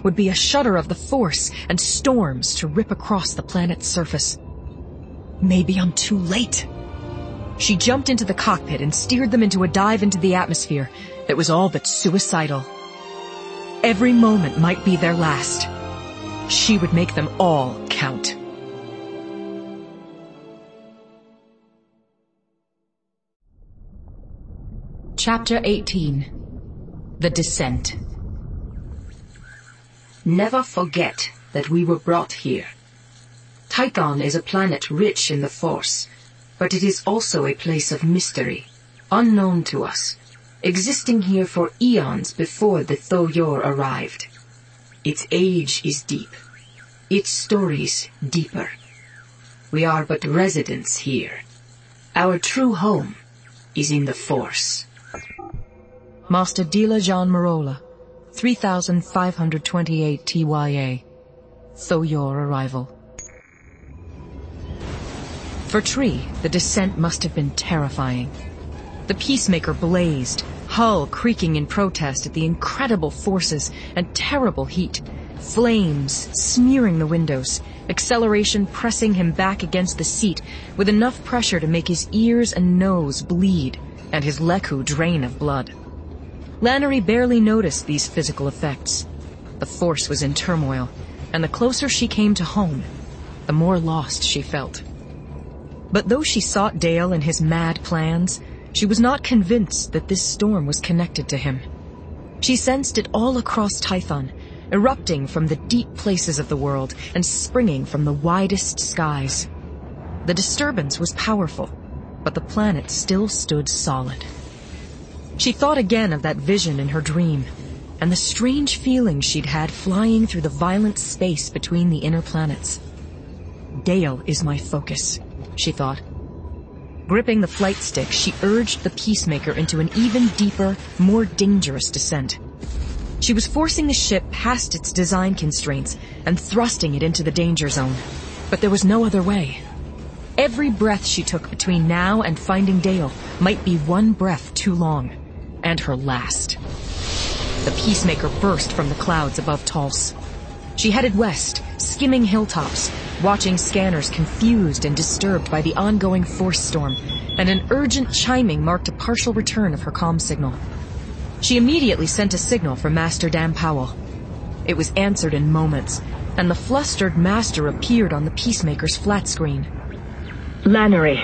would be a shudder of the Force and storms to rip across the planet's surface. Maybe I'm too late. She jumped into the cockpit and steered them into a dive into the atmosphere that was all but suicidal. Every moment might be their last. She would make them all count. Chapter 18. The Descent. Never forget that we were brought here. Tython is a planet rich in the Force, but it is also a place of mystery, unknown to us, existing here for eons before the Thoyor arrived. Its age is deep, its stories deeper. We are but residents here. Our true home is in the Force. Master Dila Jean Marola, 3528 TYA. Thoyor arrival. For Tree, the descent must have been terrifying. The Peacemaker blazed, hull creaking in protest at the incredible forces and terrible heat, flames smearing the windows, acceleration pressing him back against the seat with enough pressure to make his ears and nose bleed and his Leku drain of blood. Lannery barely noticed these physical effects. The Force was in turmoil, and the closer she came to home, the more lost she felt. But though she sought Dale and his mad plans, she was not convinced that this storm was connected to him. She sensed it all across Tython, erupting from the deep places of the world and springing from the widest skies. The disturbance was powerful, but the planet still stood solid. She thought again of that vision in her dream, and the strange feeling she'd had flying through the violent space between the inner planets. Dale is my focus, she thought. Gripping the flight stick, she urged the Peacemaker into an even deeper, more dangerous descent. She was forcing the ship past its design constraints and thrusting it into the danger zone, but there was no other way. Every breath she took between now and finding Dale might be one breath too long, and her last. The Peacemaker burst from the clouds above Tulse. She headed west, skimming hilltops, watching scanners confused and disturbed by the ongoing Force storm, and an urgent chiming marked a partial return of her comm signal. She immediately sent a signal for Master Dan Powell. It was answered in moments, and the flustered Master appeared on the Peacemaker's flat screen. Lannery.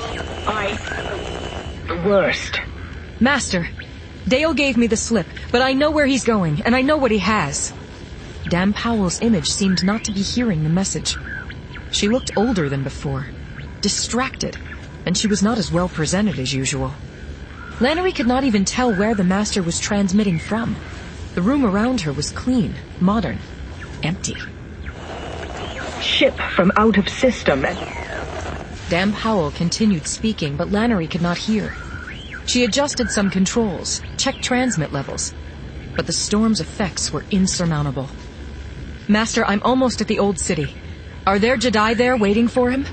The worst. Master, Dale gave me the slip, but I know where he's going, and I know what he has. Dan Powell's image seemed not to be hearing the message. She looked older than before, distracted, and she was not as well presented as usual. Lannery could not even tell where the Master was transmitting from. The room around her was clean, modern, empty. Ship from out of system. Dan Powell continued speaking, but Lannery could not hear. She adjusted some controls, checked transmit levels, but the storm's effects were insurmountable. Master, I'm almost at the Old City. Are there Jedi there waiting for him?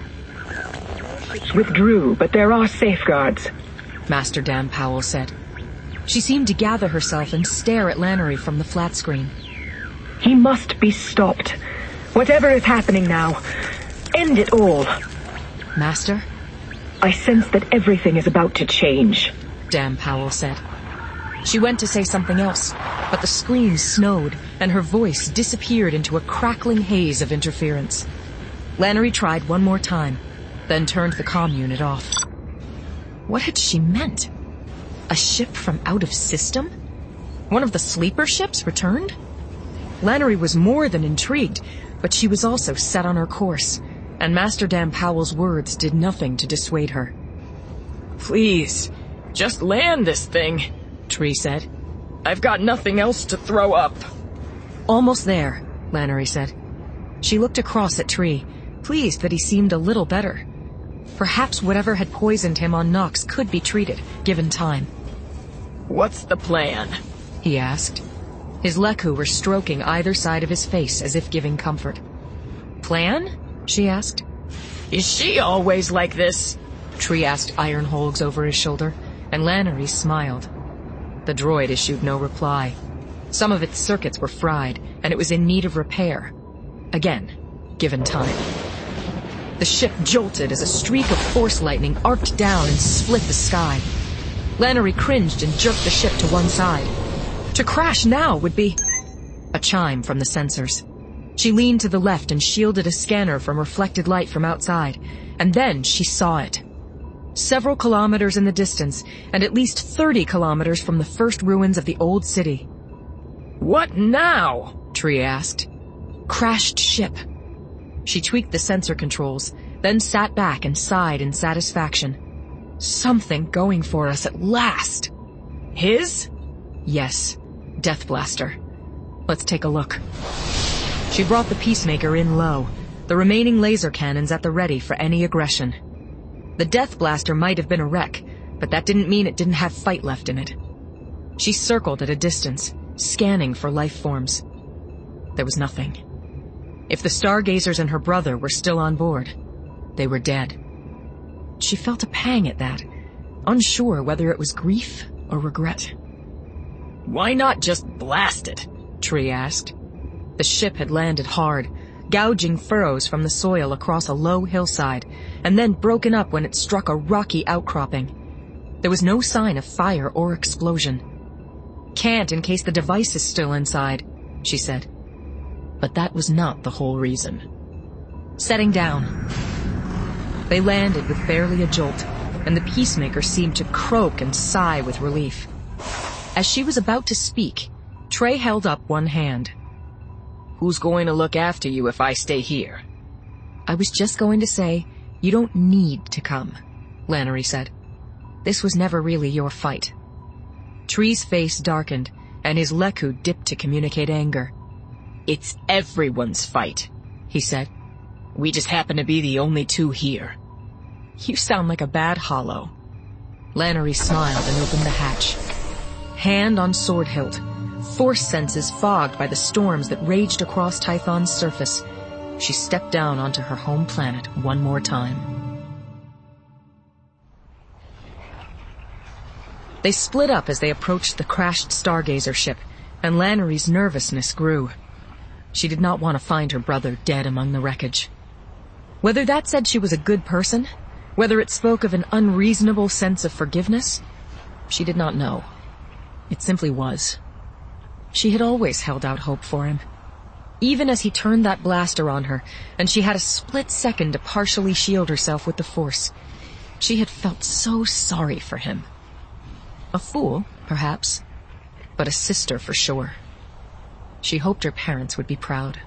Withdrew, but there are safeguards, Master Dan Powell said. She seemed to gather herself and stare at Lannery from the flat screen. He must be stopped. Whatever is happening now, end it all. Master? I sense that everything is about to change, Dan Powell said. She went to say something else, but the screen snowed, and her voice disappeared into a crackling haze of interference. Lannery tried one more time, then turned the comm unit off. What had she meant? A ship from out of system? One of the sleeper ships returned? Lannery was more than intrigued, but she was also set on her course, and Master Dan Powell's words did nothing to dissuade her. Please, just land this thing, Tree said. I've got nothing else to throw up. Almost there, Lannery said. She looked across at Tree, pleased that he seemed a little better. Perhaps whatever had poisoned him on Nox could be treated, given time. What's the plan? He asked. His Leku were stroking either side of his face as if giving comfort. Plan? She asked. Is she always like this? Tree asked Iron Holgs over his shoulder, and Lannery smiled. The droid issued no reply. Some of its circuits were fried, and it was in need of repair. Again, given time. The ship jolted as a streak of force lightning arced down and split the sky. Lannery cringed and jerked the ship to one side. To crash now would be... A chime from the sensors. She leaned to the left and shielded a scanner from reflected light from outside, and then she saw it. Several kilometers in the distance, and at least 30 kilometers from the first ruins of the old city. What now? Tree asked. Crashed ship. She tweaked the sensor controls, then sat back and sighed in satisfaction. Something going for us at last. His? Yes. Death Blaster. Let's take a look. She brought the Peacemaker in low, the remaining laser cannons at the ready for any aggression. The Death Blaster might have been a wreck, but that didn't mean it didn't have fight left in it. She circled at a distance, scanning for life forms. There was nothing. If the Stargazers and her brother were still on board, they were dead. She felt a pang at that, unsure whether it was grief or regret. Why not just blast it? Tree asked. The ship had landed hard, gouging furrows from the soil across a low hillside, and then broken up when it struck a rocky outcropping. There was no sign of fire or explosion. Can't in case the device is still inside, she said. But that was not the whole reason. Setting down. They landed with barely a jolt, and the Peacemaker seemed to croak and sigh with relief. As she was about to speak, Trey held up one hand. Who's going to look after you if I stay here? I was just going to say, you don't need to come, Lannery said. This was never really your fight. Tree's face darkened, and his Leku dipped to communicate anger. It's everyone's fight, he said. We just happen to be the only two here. You sound like a bad hollow. Lannery smiled and opened the hatch. Hand on sword hilt, force senses fogged by the storms that raged across Tython's surface, she stepped down onto her home planet one more time. They split up as they approached the crashed Stargazer ship, and Lannery's nervousness grew. She did not want to find her brother dead among the wreckage. Whether that said she was a good person, whether it spoke of an unreasonable sense of forgiveness, she did not know. It simply was. She had always held out hope for him. Even as he turned that blaster on her, and she had a split second to partially shield herself with the Force, she had felt so sorry for him. A fool, perhaps, but a sister for sure. She hoped her parents would be proud.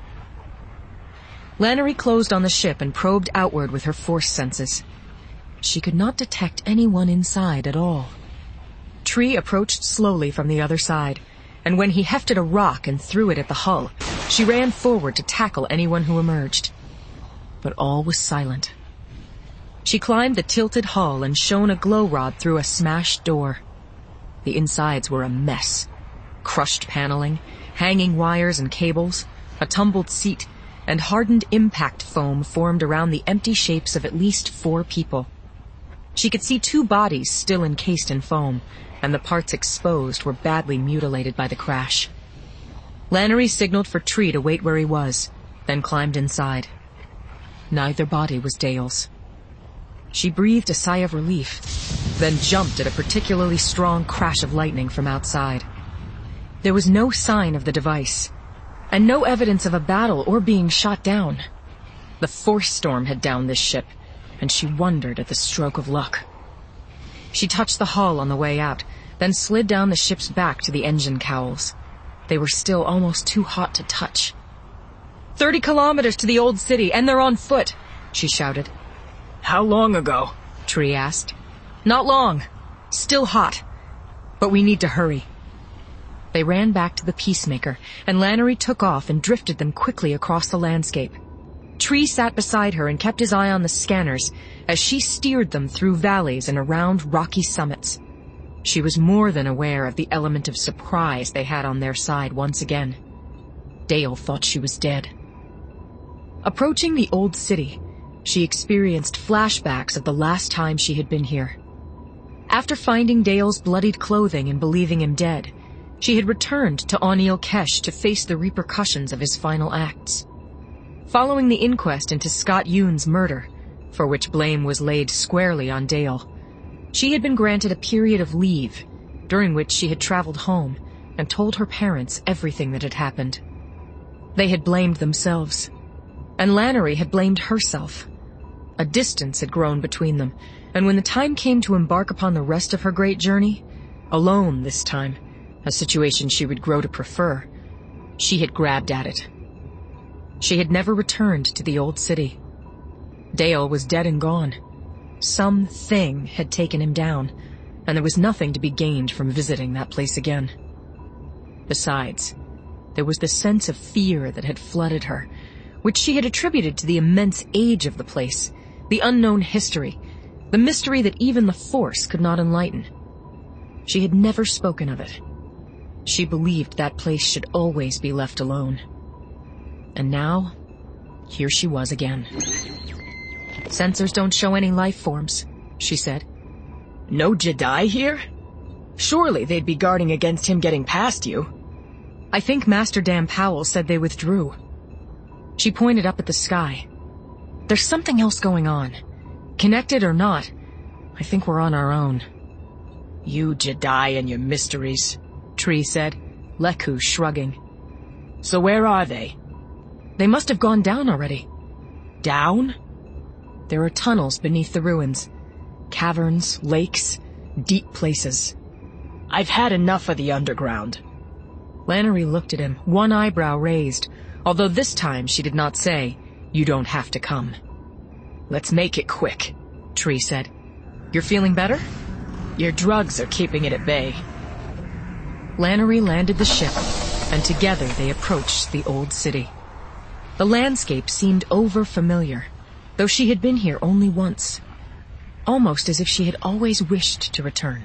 Lannery closed on the ship and probed outward with her force senses. She could not detect anyone inside at all. Tree approached slowly from the other side, and when he hefted a rock and threw it at the hull, she ran forward to tackle anyone who emerged. But all was silent. She climbed the tilted hull and shone a glow rod through a smashed door. The insides were a mess. Crushed paneling, hanging wires and cables, a tumbled seat, and hardened impact foam formed around the empty shapes of at least 4 people. She could see 2 bodies still encased in foam, and the parts exposed were badly mutilated by the crash. Lannery signaled for Tree to wait where he was, then climbed inside. Neither body was Dale's. She breathed a sigh of relief, then jumped at a particularly strong crash of lightning from outside. There was no sign of the device, and no evidence of a battle or being shot down. The force storm had downed this ship, and she wondered at the stroke of luck. She touched the hull on the way out, then slid down the ship's back to the engine cowls. They were still almost too hot to touch. 30 kilometers to the old city, and they're on foot, she shouted. How long ago? Tree asked. Not long. Still hot. But we need to hurry. They ran back to the Peacemaker, and Lannery took off and drifted them quickly across the landscape. Tree sat beside her and kept his eye on the scanners as she steered them through valleys and around rocky summits. She was more than aware of the element of surprise they had on their side once again. Dale thought she was dead. Approaching the old city, she experienced flashbacks of the last time she had been here. After finding Dale's bloodied clothing and believing him dead, She had returned to Oniel Kesh to face the repercussions of his final acts. Following the inquest into Scott Yoon's murder, for which blame was laid squarely on Dale, she had been granted a period of leave, during which she had traveled home and told her parents everything that had happened. They had blamed themselves, and Lannery had blamed herself. A distance had grown between them, and when the time came to embark upon the rest of her great journey, alone this time, a situation she would grow to prefer, she had grabbed at it. She had never returned to the old city. Dale was dead and gone. Something had taken him down, and there was nothing to be gained from visiting that place again. Besides, there was the sense of fear that had flooded her, which she had attributed to the immense age of the place, the unknown history, the mystery that even the Force could not enlighten. She had never spoken of it. She believed that place should always be left alone. And now, here she was again. "Sensors don't show any life forms," she said. "No Jedi here? Surely they'd be guarding against him getting past you." "I think Master Dan Powell said they withdrew." She pointed up at the sky. "There's something else going on. Connected or not, I think we're on our own." "You Jedi and your mysteries," Tree said, Leku shrugging. "So where are they?" "They must have gone down already." "Down?" "There are tunnels beneath the ruins. Caverns, lakes, deep places." "I've had enough of the underground." Lannery looked at him, one eyebrow raised, although this time she did not say, "You don't have to come." "Let's make it quick," Tree said. "You're feeling better?" "Your drugs are keeping it at bay." Lannery landed the ship, and together they approached the old city. The landscape seemed over-familiar, though she had been here only once, almost as if she had always wished to return.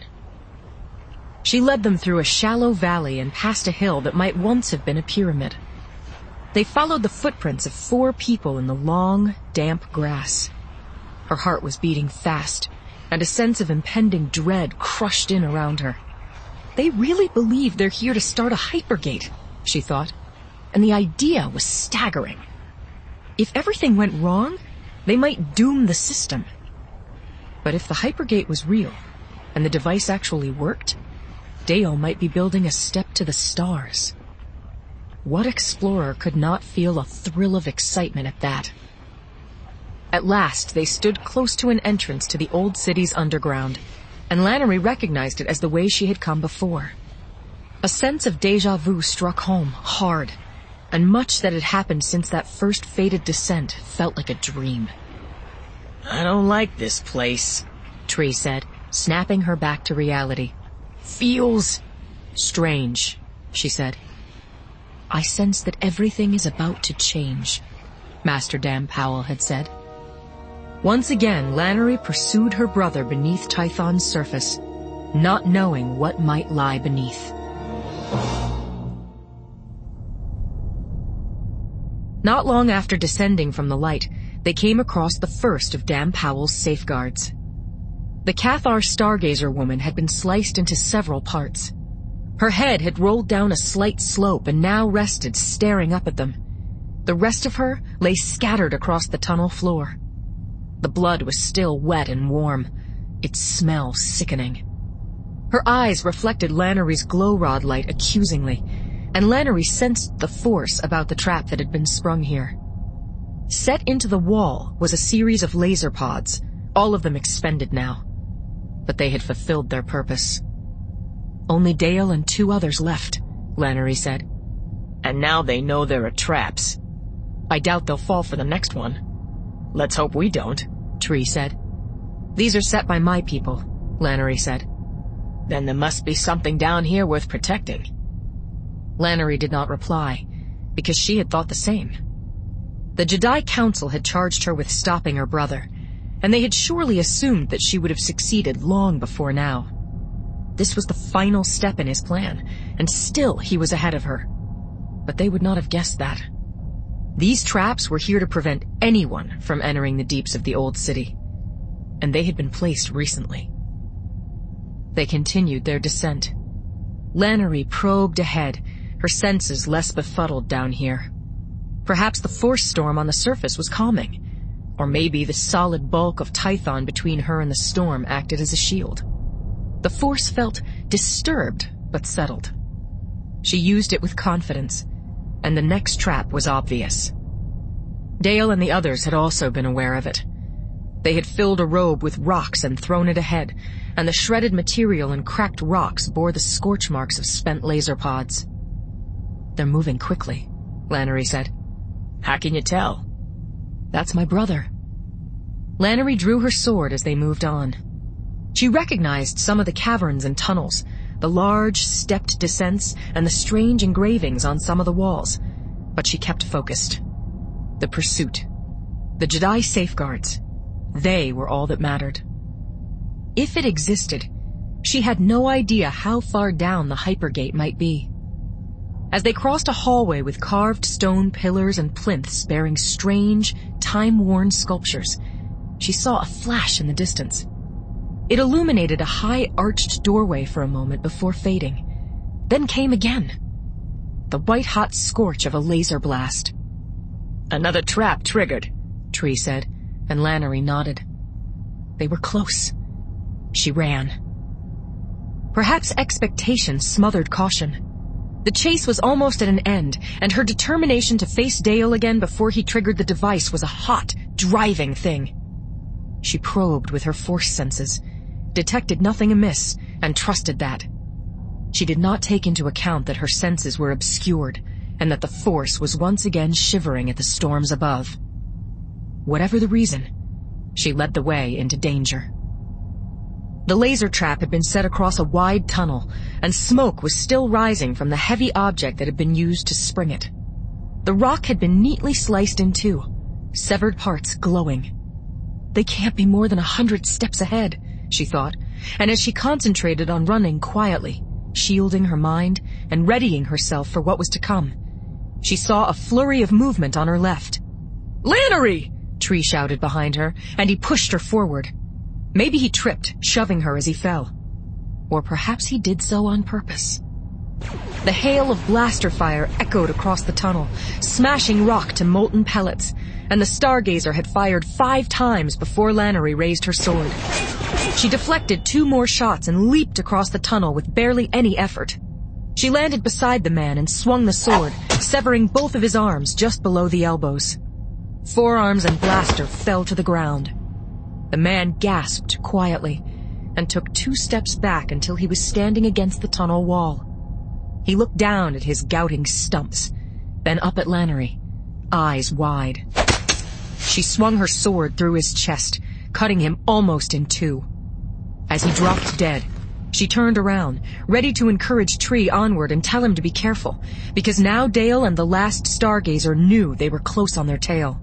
She led them through a shallow valley and past a hill that might once have been a pyramid. They followed the footprints of 4 people in the long, damp grass. Her heart was beating fast, and a sense of impending dread crushed in around her. They really believe they're here to start a hypergate, she thought, and the idea was staggering. If everything went wrong, they might doom the system. But if the hypergate was real, and the device actually worked, Dale might be building a step to the stars. What explorer could not feel a thrill of excitement at that? At last, they stood close to an entrance to the old city's underground, and Lannery recognized it as the way she had come before. A sense of déjà vu struck home, hard, and much that had happened since that first fated descent felt like a dream. "I don't like this place," Tree said, snapping her back to reality. "Feels strange," she said. "I sense that everything is about to change," Master Dan Powell had said. Once again, Lannery pursued her brother beneath Tython's surface, not knowing what might lie beneath. Not long after descending from the light, they came across the first of Dan Powell's safeguards. The Cathar Stargazer woman had been sliced into several parts. Her head had rolled down a slight slope and now rested staring up at them. The rest of her lay scattered across the tunnel floor. The blood was still wet and warm, its smell sickening. Her eyes reflected Lannery's glow rod light accusingly, and Lannery sensed the force about the trap that had been sprung here. Set into the wall was a series of laser pods, all of them expended now. But they had fulfilled their purpose. "Only Dale and 2 others left," Lannery said. "And now they know there are traps." "I doubt they'll fall for the next one." "Let's hope we don't," Tree said. "These are set by my people," Lannery said. "Then there must be something down here worth protecting." Lannery did not reply, because she had thought the same. The Jedi Council had charged her with stopping her brother, and they had surely assumed that she would have succeeded long before now. This was the final step in his plan, and still he was ahead of her. But they would not have guessed that. These traps were here to prevent anyone from entering the deeps of the old city, and they had been placed recently. They continued their descent. Lannery probed ahead, her senses less befuddled down here. Perhaps the force storm on the surface was calming, or maybe the solid bulk of Tython between her and the storm acted as a shield. The force felt disturbed but settled. She used it with confidence, and the next trap was obvious. Dale and the others had also been aware of it. They had filled a robe with rocks and thrown it ahead, and the shredded material and cracked rocks bore the scorch marks of spent laser pods. "They're moving quickly," Lannery said. "How can you tell?" "That's my brother." Lannery drew her sword as they moved on. She recognized some of the caverns and tunnels, the large, stepped descents, and the strange engravings on some of the walls, but she kept focused. The pursuit. The Jedi safeguards. They were all that mattered. If it existed, she had no idea how far down the hypergate might be. As they crossed a hallway with carved stone pillars and plinths bearing strange, time-worn sculptures, she saw a flash in the distance. It illuminated a high arched doorway for a moment before fading, then came again. The white-hot scorch of a laser blast. "Another trap triggered," Tree said, and Lannery nodded. They were close. She ran. Perhaps expectation smothered caution. The chase was almost at an end, and her determination to face Dale again before he triggered the device was a hot, driving thing. She probed with her force senses, detected nothing amiss, and trusted that. She did not take into account that her senses were obscured, and that the force was once again shivering at the storms above. Whatever the reason, she led the way into danger. The laser trap had been set across a wide tunnel, and smoke was still rising from the heavy object that had been used to spring it. The rock had been neatly sliced in two, severed parts glowing. They can't be more than 100 steps ahead, she thought, and as she concentrated on running quietly, shielding her mind and readying herself for what was to come, she saw a flurry of movement on her left. "Lannery!" Tree shouted behind her, and he pushed her forward. Maybe he tripped, shoving her as he fell. Or perhaps he did so on purpose. The hail of blaster fire echoed across the tunnel, smashing rock to molten pellets, and the Stargazer had fired 5 times before Lannery raised her sword. She deflected 2 more shots and leaped across the tunnel with barely any effort. She landed beside the man and swung the sword, severing both of his arms just below the elbows. Forearms and blaster fell to the ground. The man gasped quietly and took 2 steps back until he was standing against the tunnel wall. He looked down at his gouting stumps, then up at Lannery, eyes wide. She swung her sword through his chest, cutting him almost in 2. As he dropped dead, she turned around, ready to encourage Tree onward and tell him to be careful, because now Dale and the last Stargazer knew they were close on their tail.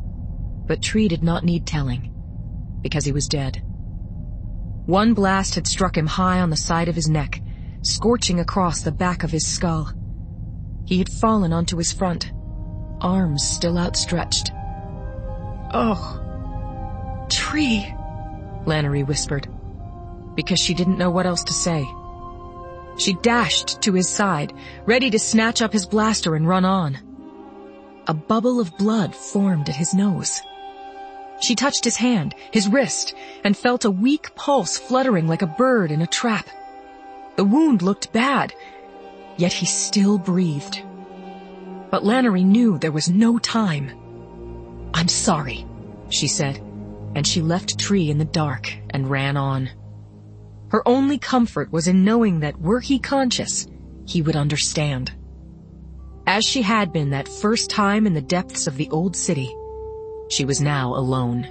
But Tree did not need telling, because he was dead. One blast had struck him high on the side of his neck, scorching across the back of his skull. He had fallen onto his front, arms still outstretched. "Oh, Tree," Lannery whispered, because she didn't know what else to say. She dashed to his side, ready to snatch up his blaster and run on. A bubble of blood formed at his nose. She touched his hand, his wrist, and felt a weak pulse fluttering like a bird in a trap. The wound looked bad, yet he still breathed. But Lannery knew there was no time. "I'm sorry," she said, and she left Tree in the dark and ran on. Her only comfort was in knowing that were he conscious, he would understand. As she had been that first time in the depths of the old city, she was now alone.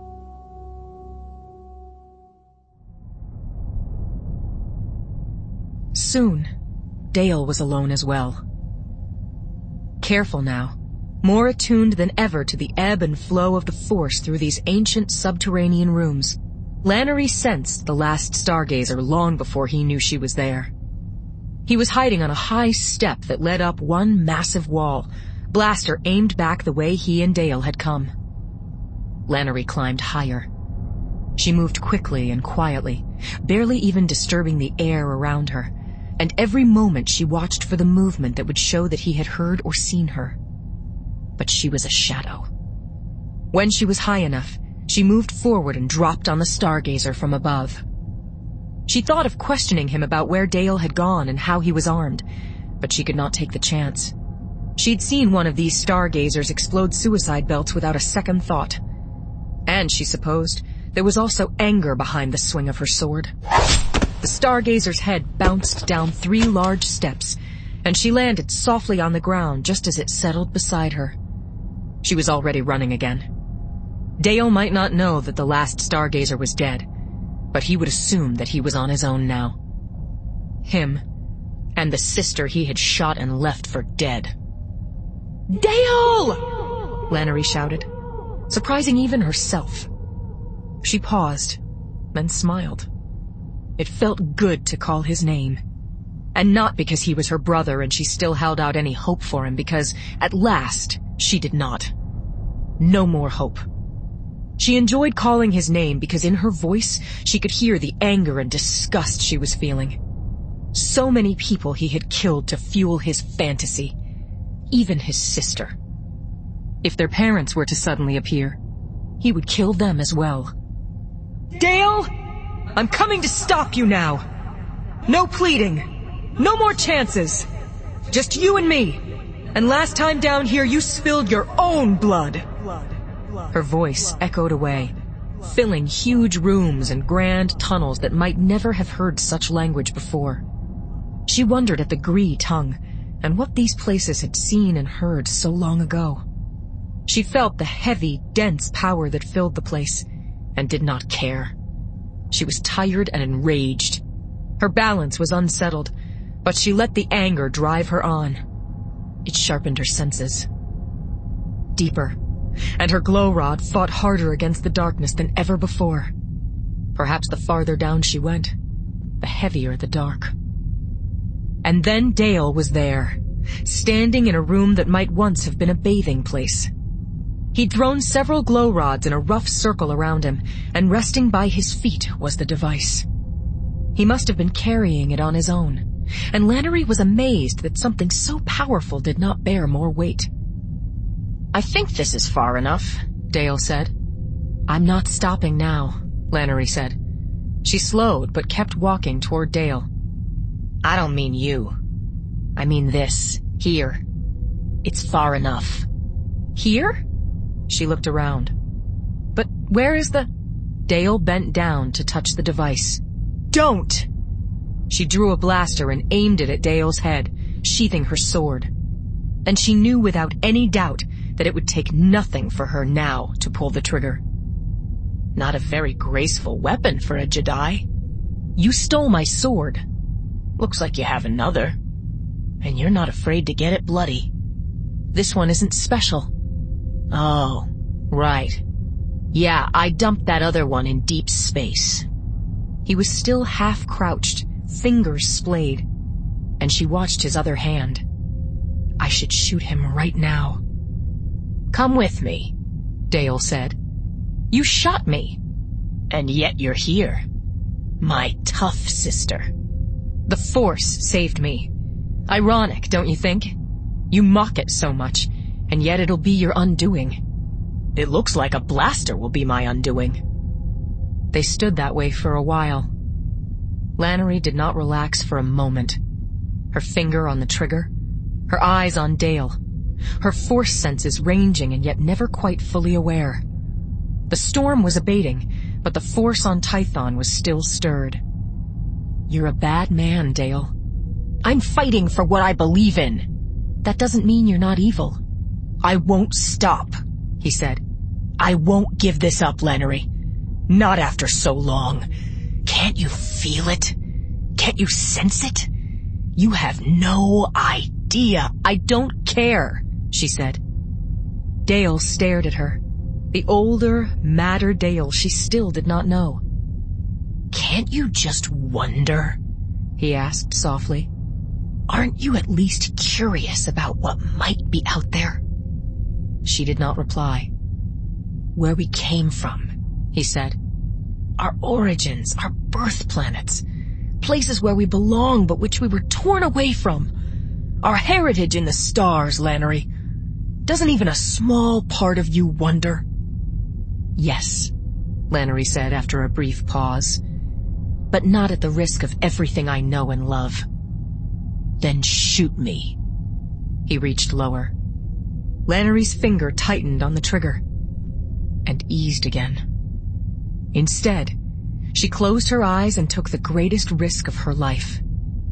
Soon, Dale was alone as well. Careful now, more attuned than ever to the ebb and flow of the Force through these ancient subterranean rooms, Lannery sensed the last Stargazer long before he knew she was there. He was hiding on a high step that led up one massive wall, blaster aimed back the way he and Dale had come. Lannery climbed higher. She moved quickly and quietly, barely even disturbing the air around her, and every moment she watched for the movement that would show that he had heard or seen her. But she was a shadow. When she was high enough, she moved forward and dropped on the stargazer from above. She thought of questioning him about where Dale had gone and how he was armed, but she could not take the chance. She'd seen one of these stargazers explode suicide belts without a second thought. And, she supposed, there was also anger behind the swing of her sword. The stargazer's head bounced down 3 large steps, and she landed softly on the ground just as it settled beside her. She was already running again. Dale might not know that the last stargazer was dead, but he would assume that he was on his own now. Him, and the sister he had shot and left for dead. "Dale!" Lannery shouted, surprising even herself. She paused, then smiled. It felt good to call his name. And not because he was her brother and she still held out any hope for him, because, at last, she did not. No more hope. She enjoyed calling his name because in her voice she could hear the anger and disgust she was feeling. So many people he had killed to fuel his fantasy. Even his sister. If their parents were to suddenly appear, he would kill them as well. "Dale! I'm coming to stop you now! No pleading! No more chances! Just you and me! And last time down here you spilled your own blood!" Her voice echoed away, filling huge rooms and grand tunnels that might never have heard such language before. She wondered at the Gree tongue, and what these places had seen and heard so long ago. She felt the heavy, dense power that filled the place, and did not care. She was tired and enraged. Her balance was unsettled, but she let the anger drive her on. It sharpened her senses. Deeper, and her glow rod fought harder against the darkness than ever before. Perhaps the farther down she went, the heavier the dark. And then Dale was there, standing in a room that might once have been a bathing place. He'd thrown several glow rods in a rough circle around him, and resting by his feet was the device. He must have been carrying it on his own, and Lannery was amazed that something so powerful did not bear more weight. "I think this is far enough," Dale said. "I'm not stopping now," Lannery said. She slowed but kept walking toward Dale. "I don't mean you. I mean this, here. It's far enough." "Here?" She looked around. "But where is the—" Dale bent down to touch the device. "Don't!" She drew a blaster and aimed it at Dale's head, sheathing her sword. And she knew without any doubt that it would take nothing for her now to pull the trigger. "Not a very graceful weapon for a Jedi. You stole my sword. Looks like you have another. And you're not afraid to get it bloody. This one isn't special." "Oh, right. Yeah, I dumped that other one in deep space." He was still half crouched, fingers splayed, and she watched his other hand. "I should shoot him right now." "Come with me," Dale said. "You shot me, and yet you're here. My tough sister. The Force saved me. Ironic, don't you think? You mock it so much, and yet it'll be your undoing. It looks like a blaster will be my undoing." They stood that way for a while. Lannery did not relax for a moment. Her finger on the trigger, her eyes on Dale, her Force senses ranging and yet never quite fully aware. The storm was abating, but the Force on Tython was still stirred. "You're a bad man, Dale." "I'm fighting for what I believe in." "That doesn't mean you're not evil." "I won't stop," he said. "I won't give this up, Lannery. Not after so long. Can't you feel it? Can't you sense it? You have no idea." "I don't care," she said. Dale stared at her. The older, madder Dale she still did not know. "Can't you just wonder?" he asked softly. "Aren't you at least curious about what might be out there?" She did not reply. "Where we came from," he said. "Our origins, our birth planets. Places where we belong, but which we were torn away from. Our heritage in the stars, Lannery. Doesn't even a small part of you wonder? Yes, Lannery said after a brief pause. But not at the risk of everything I know and love. Then shoot me. He reached lower. Lannery's finger tightened on the trigger and eased again. Instead, she closed her eyes and took the greatest risk of her life.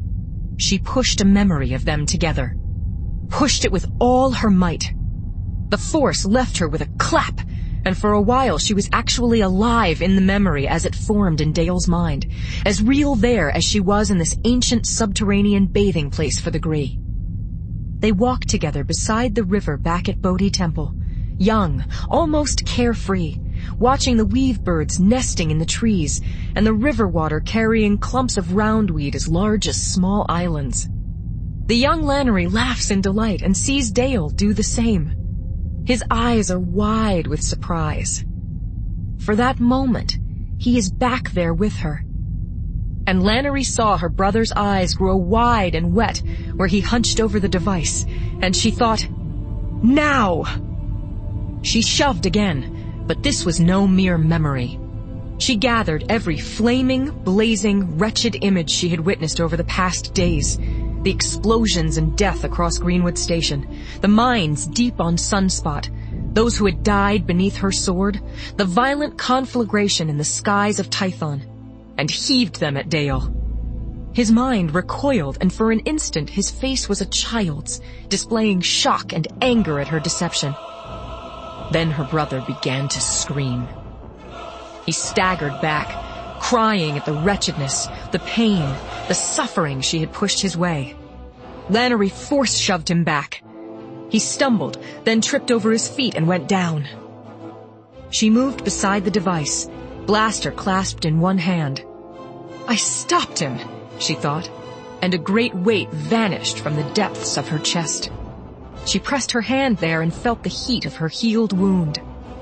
She pushed a memory of them together, pushed it with all her might. The force left her with a clap, and for a while she was actually alive in the memory as it formed in Dale's mind, as real there as she was in this ancient subterranean bathing place for the Gree. They walked together beside the river back at Bodhi Temple, young, almost carefree, watching the weave birds nesting in the trees and the river water carrying clumps of roundweed as large as small islands. The young Lannery laughs in delight and sees Dale do the same. His eyes are wide with surprise. For that moment, he is back there with her. And Lannery saw her brother's eyes grow wide and wet where he hunched over the device, and she thought, "Now!" She shoved again, but this was no mere memory. She gathered every flaming, blazing, wretched image she had witnessed over the past days. The explosions and death across Greenwood Station, the mines deep on Sunspot, those who had died beneath her sword, the violent conflagration in the skies of Tython, and heaved them at Dale. His mind recoiled, and for an instant his face was a child's, displaying shock and anger at her deception. Then her brother began to scream. He staggered back, crying at the wretchedness, the pain, the suffering she had pushed his way. Lannery force-shoved him back. He stumbled, then tripped over his feet and went down. She moved beside the device, blaster clasped in one hand. "I stopped him," she thought, and a great weight vanished from the depths of her chest. She pressed her hand there and felt the heat of her healed wound.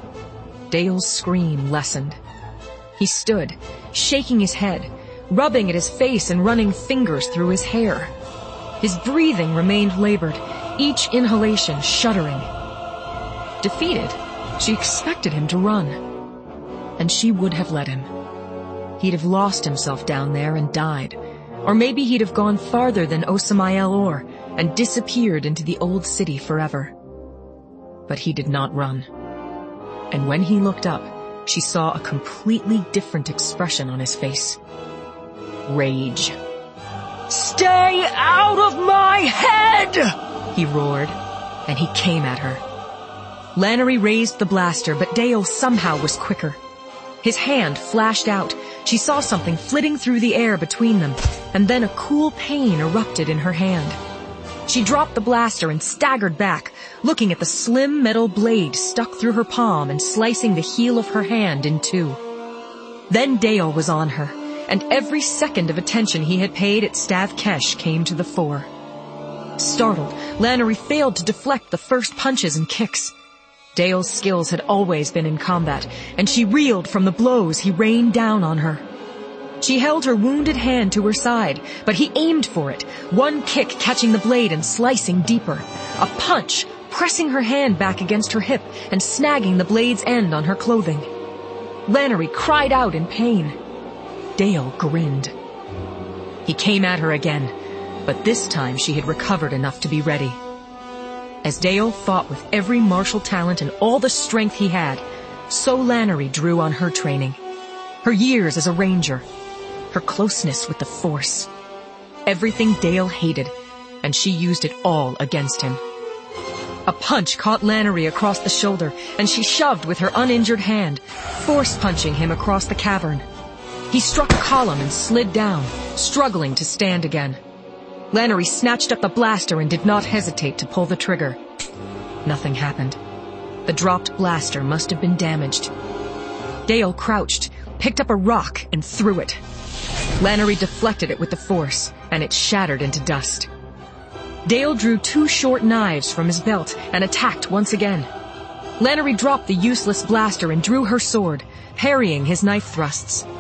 Dale's scream lessened. He stood, shaking his head, rubbing at his face and running fingers through his hair. His breathing remained labored, each inhalation shuddering. Defeated, she expected him to run. And she would have let him. He'd have lost himself down there and died. Or maybe he'd have gone farther than Osamael Or and disappeared into the old city forever. But he did not run. And when he looked up, she saw a completely different expression on his face. Rage. "Stay out of my head!" he roared, and he came at her. Lannery raised the blaster, but Dale somehow was quicker. His hand flashed out. She saw something flitting through the air between them, and then a cool pain erupted in her hand. She dropped the blaster and staggered back, looking at the slim metal blade stuck through her palm and slicing the heel of her hand in two. Then Dale was on her, and every second of attention he had paid at Stav Kesh came to the fore. Startled, Lannery failed to deflect the first punches and kicks. Dale's skills had always been in combat, and she reeled from the blows he rained down on her. She held her wounded hand to her side, but he aimed for it, one kick catching the blade and slicing deeper, a punch pressing her hand back against her hip and snagging the blade's end on her clothing. Lannery cried out in pain. Dale grinned. He came at her again, but this time she had recovered enough to be ready. As Dale fought with every martial talent and all the strength he had, so Lannery drew on her training, her years as a ranger, her closeness with the Force. Everything Dale hated, and she used it all against him. A punch caught Lannery across the shoulder, and she shoved with her uninjured hand, force-punching him across the cavern. He struck a column and slid down, struggling to stand again. Lannery snatched up the blaster and did not hesitate to pull the trigger. Nothing happened. The dropped blaster must have been damaged. Dale crouched, picked up a rock, and threw it. Lannery deflected it with the force, and it shattered into dust. Dale drew two short knives from his belt and attacked once again. Lannery dropped the useless blaster and drew her sword, parrying his knife thrusts.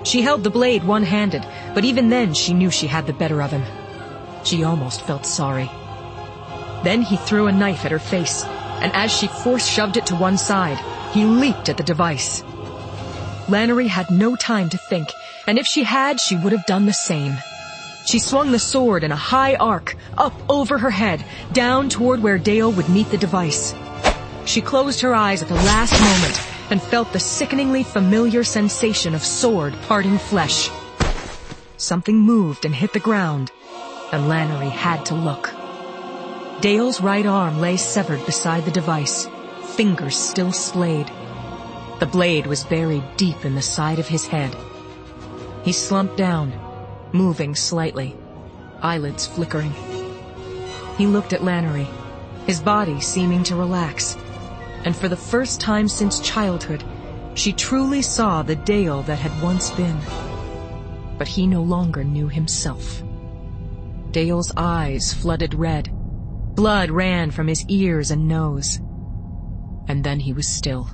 She held the blade one-handed, but even then she knew she had the better of him. She almost felt sorry. Then he threw a knife at her face, and as she force-shoved it to one side, he leaped at the device. Lannery had no time to think, and if she had, she would have done the same. She swung the sword in a high arc, up over her head, down toward where Dale would meet the device. She closed her eyes at the last moment and felt the sickeningly familiar sensation of sword parting flesh. Something moved and hit the ground, and Lannery had to look. Dale's right arm lay severed beside the device, fingers still splayed. The blade was buried deep in the side of his head. He slumped down, moving slightly, eyelids flickering. He looked at Lannery, his body seeming to relax, and for the first time since childhood, she truly saw the Dale that had once been. But he no longer knew himself. Dale's eyes flooded red. Blood ran from his ears and nose. And then he was still.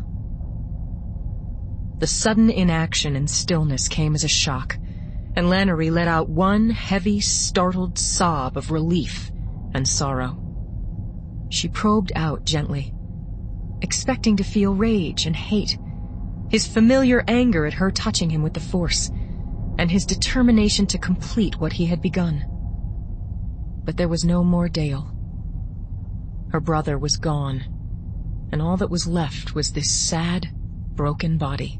The sudden inaction and stillness came as a shock, and Lannery let out one heavy, startled sob of relief and sorrow. She probed out gently, expecting to feel rage and hate, his familiar anger at her touching him with the Force, and his determination to complete what he had begun. But there was no more Dale. Her brother was gone, and all that was left was this sad, broken body.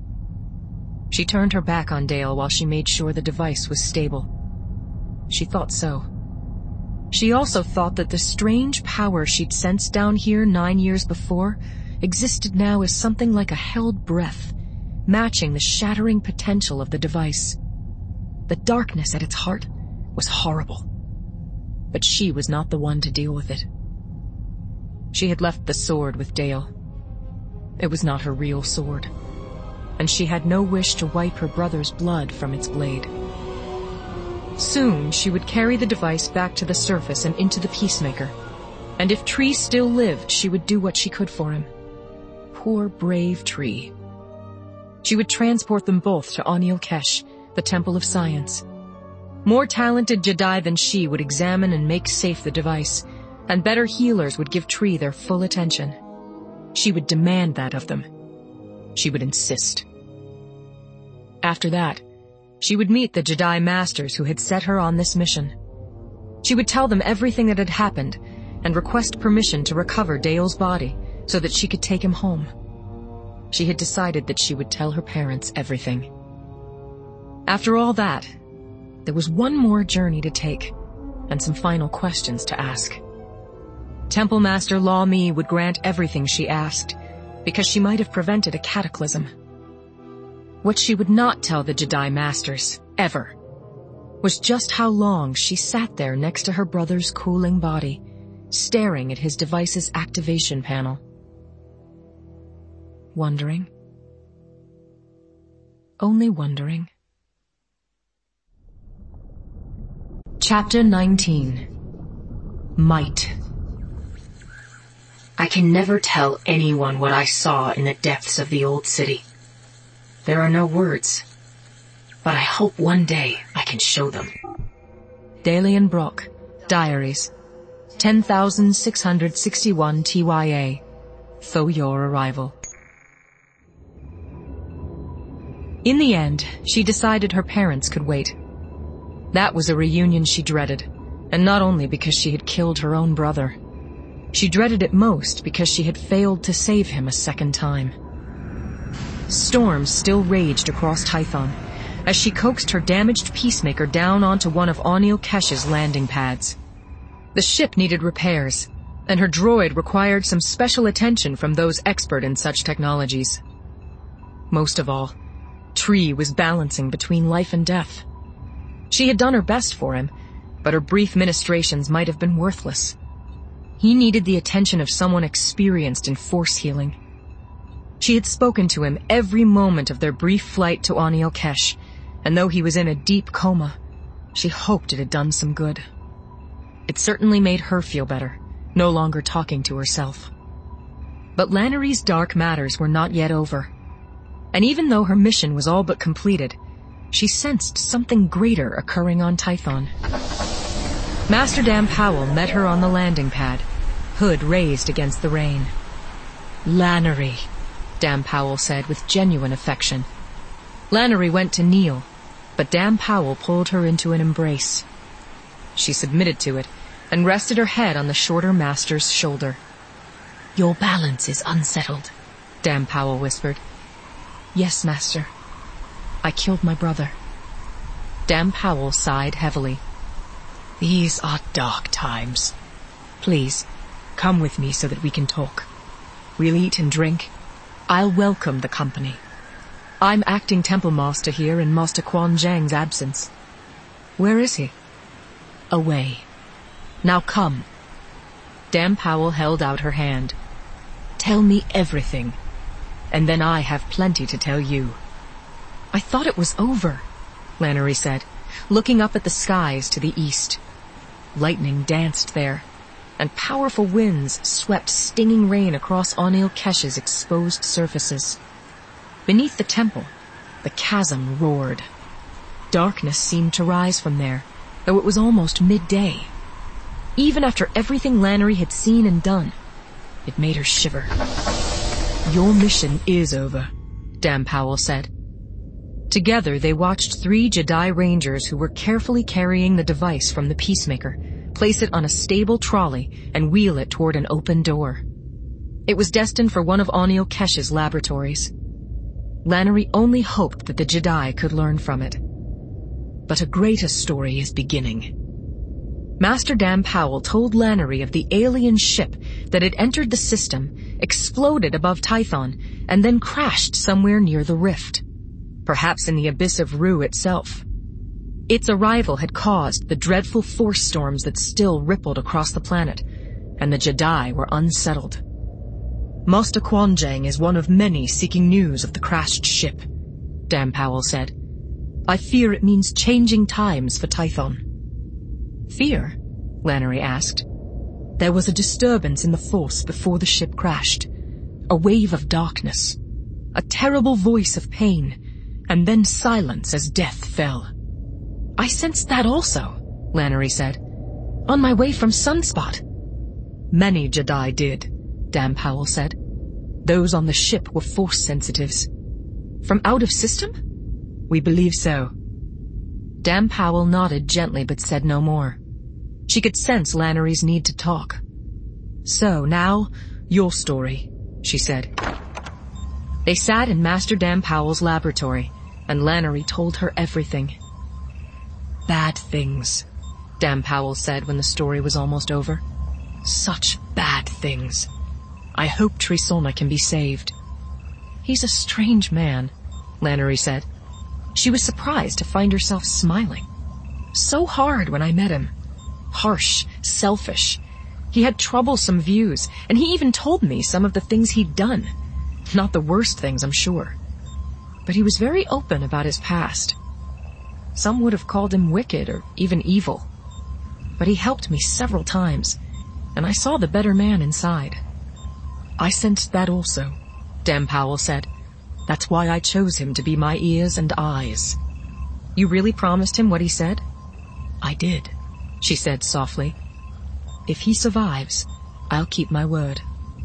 She turned her back on Dale while she made sure the device was stable. She thought so. She also thought that the strange power she'd sensed down here 9 years before existed now as something like a held breath, matching the shattering potential of the device. The darkness at its heart was horrible, but she was not the one to deal with it. She had left the sword with Dale. It was not her real sword, and she had no wish to wipe her brother's blood from its blade. Soon she would carry the device back to the surface and into the Peacemaker, and if Tree still lived, she would do what she could for him. Poor, brave Tree. She would transport them both to Anil Kesh, the Temple of Science. More talented Jedi than she would examine and make safe the device, and better healers would give Tree their full attention. She would demand that of them. She would insist. After that, she would meet the Jedi Masters who had set her on this mission. She would tell them everything that had happened and request permission to recover Dale's body so that she could take him home. She had decided that she would tell her parents everything. After all that, there was one more journey to take and some final questions to ask. Temple Master Law Mi would grant everything she asked, because she might have prevented a cataclysm. What she would not tell the Jedi Masters, ever, was just how long she sat there next to her brother's cooling body, staring at his device's activation panel. Wondering. Only wondering. Chapter 19. Might. I can never tell anyone what I saw in the depths of the old city. There are no words, but I hope one day I can show them. Dalian Brock, Diaries, 10,661 TYA, Though Your Arrival. In the end, she decided her parents could wait. That was a reunion she dreaded, and not only because she had killed her own brother. She dreaded it most because she had failed to save him a second time. Storms still raged across Tython as she coaxed her damaged Peacemaker down onto one of Anil Kesh's landing pads. The ship needed repairs, and her droid required some special attention from those expert in such technologies. Most of all, Tree was balancing between life and death. She had done her best for him, but her brief ministrations might have been worthless. He needed the attention of someone experienced in force healing. She had spoken to him every moment of their brief flight to Anil Kesh, and though he was in a deep coma, she hoped it had done some good. It certainly made her feel better, no longer talking to herself. But Lannery's dark matters were not yet over, and even though her mission was all but completed, she sensed something greater occurring on Tython. Master Dan Powell met her on the landing pad, hood raised against the rain. "Lannery," Dan Powell said with genuine affection. Lannery went to kneel, but Dan Powell pulled her into an embrace. She submitted to it and rested her head on the shorter master's shoulder. "Your balance is unsettled," Dan Powell whispered. "Yes, master. I killed my brother." Dan Powell sighed heavily. "These are dark times. Please, come with me so that we can talk. We'll eat and drink. I'll welcome the company. I'm acting temple master here in Master Quan Zhang's absence." "Where is he?" "Away. Now come." Dan Powell held out her hand. "Tell me everything, and then I have plenty to tell you." "I thought it was over," Lannery said, looking up at the skies to the east. Lightning danced there, and powerful winds swept stinging rain across Anil Kesh's exposed surfaces. Beneath the temple, the chasm roared. Darkness seemed to rise from there, though it was almost midday. Even after everything Lannery had seen and done, it made her shiver. "Your mission is over," Dan Powell said. Together they watched 3 Jedi Rangers who were carefully carrying the device from the Peacemaker, place it on a stable trolley, and wheel it toward an open door. It was destined for one of Anil Kesh's laboratories. Lannery only hoped that the Jedi could learn from it. But a greater story is beginning. Master Dan Powell told Lannery of the alien ship that had entered the system, exploded above Tython, and then crashed somewhere near the rift. Perhaps in the abyss of Ru itself. Its arrival had caused the dreadful force storms that still rippled across the planet, and the Jedi were unsettled. "Master Quan Zhang is one of many seeking news of the crashed ship," Dan Powell said. "I fear it means changing times for Tython." "Fear?" Lannery asked. "There was a disturbance in the force before the ship crashed. A wave of darkness. A terrible voice of pain. And then silence as death fell." "I sensed that also," Lannery said. "On my way from Sunspot." "Many Jedi did," Dan Powell said. "Those on the ship were force sensitives." "From out of system?" "We believe so." Dan Powell nodded gently but said no more. She could sense Lannery's need to talk. "So now, your story," she said. They sat in Master Dan Powell's laboratory, and Lannery told her everything. "Bad things," Dan Powell said when the story was almost over. "Such bad things. I hope Trisona can be saved." "He's a strange man," Lannery said. She was surprised to find herself smiling. "So hard when I met him. Harsh, selfish. He had troublesome views, and he even told me some of the things he'd done. Not the worst things, I'm sure. But he was very open about his past. Some would have called him wicked or even evil. But he helped me several times, and I saw the better man inside." "I sensed that also," Dan Powell said. "That's why I chose him to be my ears and eyes." "You really promised him what he said?" "I did," she said softly. "If he survives, I'll keep my word.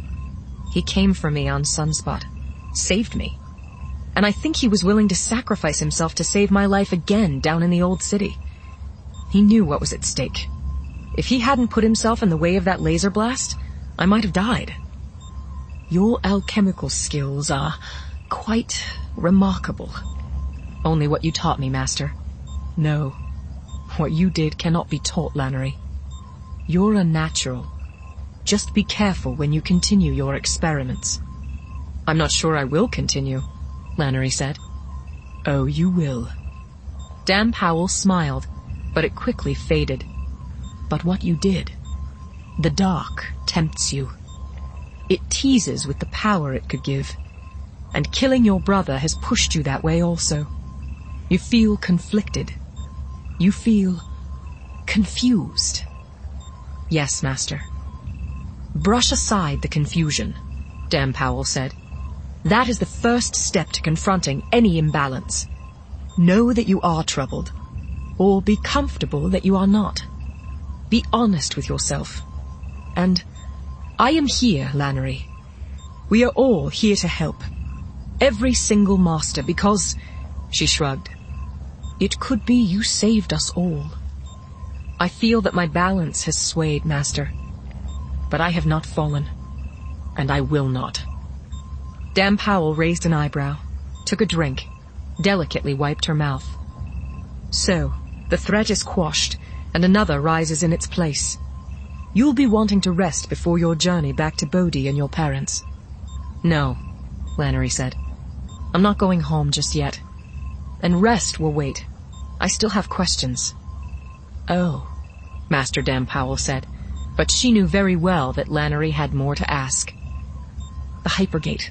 He came for me on Sunspot, saved me. And I think he was willing to sacrifice himself to save my life again down in the old city. He knew what was at stake. If he hadn't put himself in the way of that laser blast, I might have died. Your alchemical skills are quite remarkable. Only what you taught me, Master. No, what you did cannot be taught, Lannery. You're a natural. Just be careful when you continue your experiments." "I'm not sure I will continue," Lannery said. "Oh, you will." Dan Powell smiled, but it quickly faded. "But what you did, the dark tempts you. It teases with the power it could give, and killing your brother has pushed you that way also. You feel conflicted. You feel confused." "Yes, Master." "Brush aside the confusion," Dan Powell said. "That is the first step to confronting any imbalance. Know that you are troubled, or be comfortable that you are not. Be honest with yourself. And I am here, Lannery. We are all here to help. Every single master, because, she shrugged, it could be you saved us all. I feel that my balance has swayed, Master, but I have not fallen, and I will not. Dan Powell raised an eyebrow, took a drink, delicately wiped her mouth. So, the threat is quashed, and another rises in its place. You'll be wanting to rest before your journey back to Bodhi and your parents. No, Lannery said. I'm not going home just yet. And rest will wait. I still have questions. Oh, Master Dan Powell said, but she knew very well that Lannery had more to ask. The Hypergate.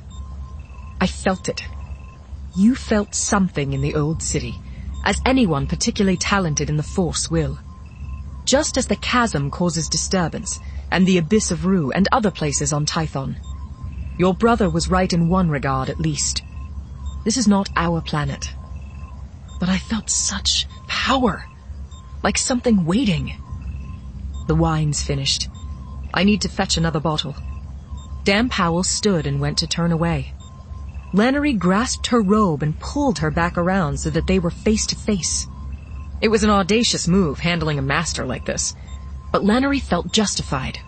I felt it. You felt something in the old city, as anyone particularly talented in the Force will. Just as the chasm causes disturbance, and the Abyss of Rue and other places on Tython. Your brother was right in one regard, at least. This is not our planet. But I felt such power, like something waiting. The wine's finished. I need to fetch another bottle. Dan Powell stood and went to turn away. Lannery grasped her robe and pulled her back around so that they were face to face. It was an audacious move, handling a master like this, but Lannery felt justified.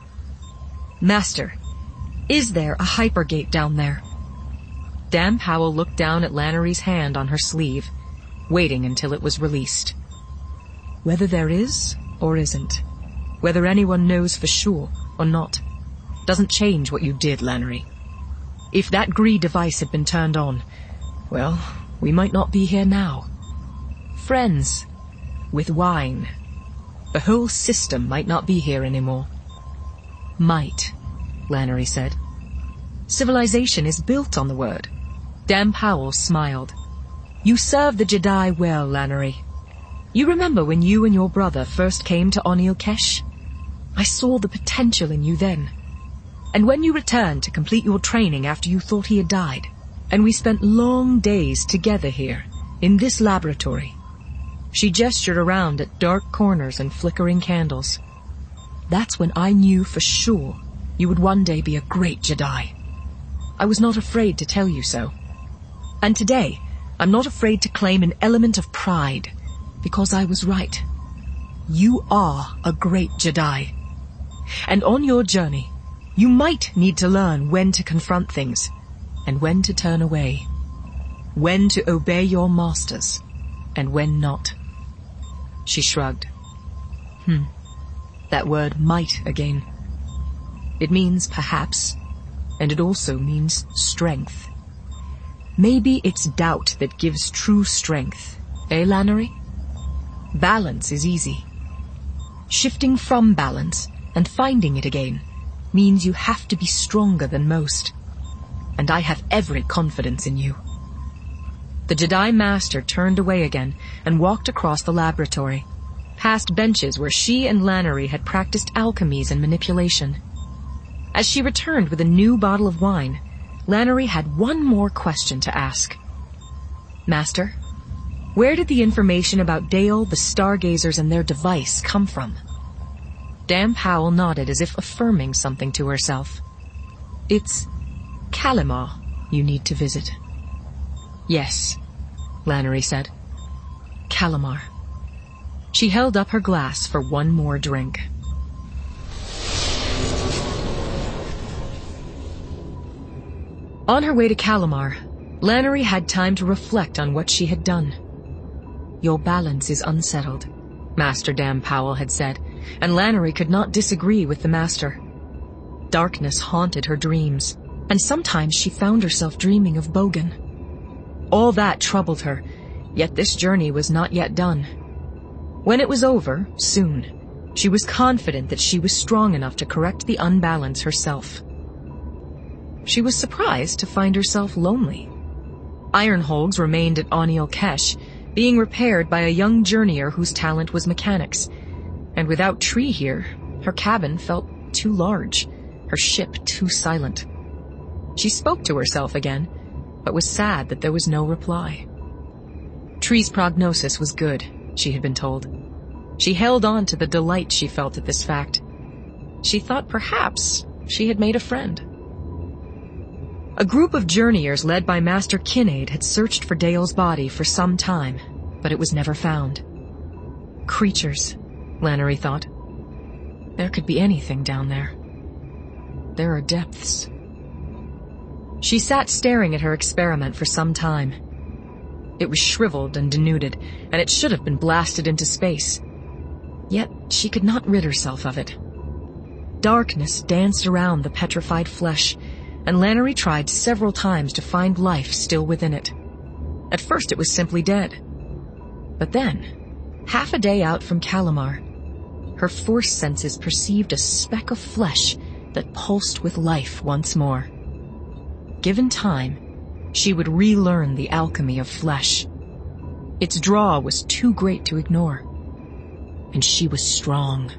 Master, is there a Hypergate down there? Dan Powell looked down at Lannery's hand on her sleeve, waiting until it was released. Whether there is or isn't, whether anyone knows for sure or not, doesn't change what you did, Lannery. If that greed device had been turned on, well, we might not be here now. Friends, with wine. The whole system might not be here anymore. Might, Lannery said. Civilization is built on the word. Dan Powell smiled. You serve the Jedi well, Lannery. You remember when you and your brother first came to Onil Kesh? I saw the potential in you then. And when you returned to complete your training after you thought he had died, and we spent long days together here, in this laboratory. She gestured around at dark corners and flickering candles. That's when I knew for sure you would one day be a great Jedi. I was not afraid to tell you so. And today, I'm not afraid to claim an element of pride, because I was right. You are a great Jedi. And on your journey, you might need to learn when to confront things, and when to turn away. When to obey your masters, and when not. She shrugged. That word might again. It means perhaps, and it also means strength. Maybe it's doubt that gives true strength, eh, Lannery? Balance is easy. Shifting from balance and finding it again means you have to be stronger than most. And I have every confidence in you. The Jedi Master turned away again and walked across the laboratory, past benches where she and Lannery had practiced alchemies and manipulation. As she returned with a new bottle of wine, Lannery had one more question to ask. Master, where did the information about Dale, the Stargazers, and their device come from? Dan Powell nodded as if affirming something to herself. It's Calamar you need to visit. Yes, Lannery said. Calamar. She held up her glass for one more drink. On her way to Calamar, Lannery had time to reflect on what she had done. Your balance is unsettled, Master Dan Powell had said, and Lannery could not disagree with the Master. Darkness haunted her dreams, and sometimes she found herself dreaming of Bogan. All that troubled her, yet this journey was not yet done. When it was over, soon, she was confident that she was strong enough to correct the unbalance herself. She was surprised to find herself lonely. Iron Hogs remained at Onil Kesh, being repaired by a young journeyer whose talent was mechanics. And without Tree here, her cabin felt too large, her ship too silent. She spoke to herself again, but was sad that there was no reply. Tree's prognosis was good, she had been told. She held on to the delight she felt at this fact. She thought perhaps she had made a friend. A group of journeyers led by Master Kinnaid had searched for Dale's body for some time, but it was never found. Creatures, Lannery thought. There could be anything down there. There are depths. She sat staring at her experiment for some time. It was shriveled and denuded, and it should have been blasted into space. Yet she could not rid herself of it. Darkness danced around the petrified flesh, and Lannery tried several times to find life still within it. At first it was simply dead. But then, half a day out from Calamar, her force senses perceived a speck of flesh that pulsed with life once more. Given time, she would relearn the alchemy of flesh. Its draw was too great to ignore, and she was strong.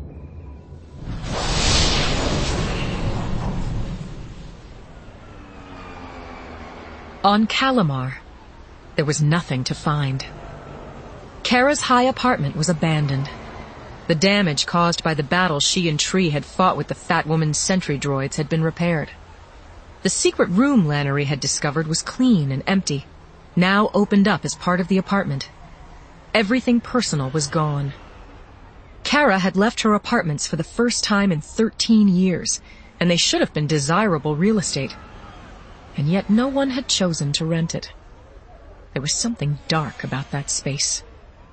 On Calamar, there was nothing to find. Kara's high apartment was abandoned. The damage caused by the battle she and Tree had fought with the fat woman's sentry droids had been repaired. The secret room Lannery had discovered was clean and empty, now opened up as part of the apartment. Everything personal was gone. Kara had left her apartments for the first time in 13 years, and they should have been desirable real estate. And yet no one had chosen to rent it. There was something dark about that space.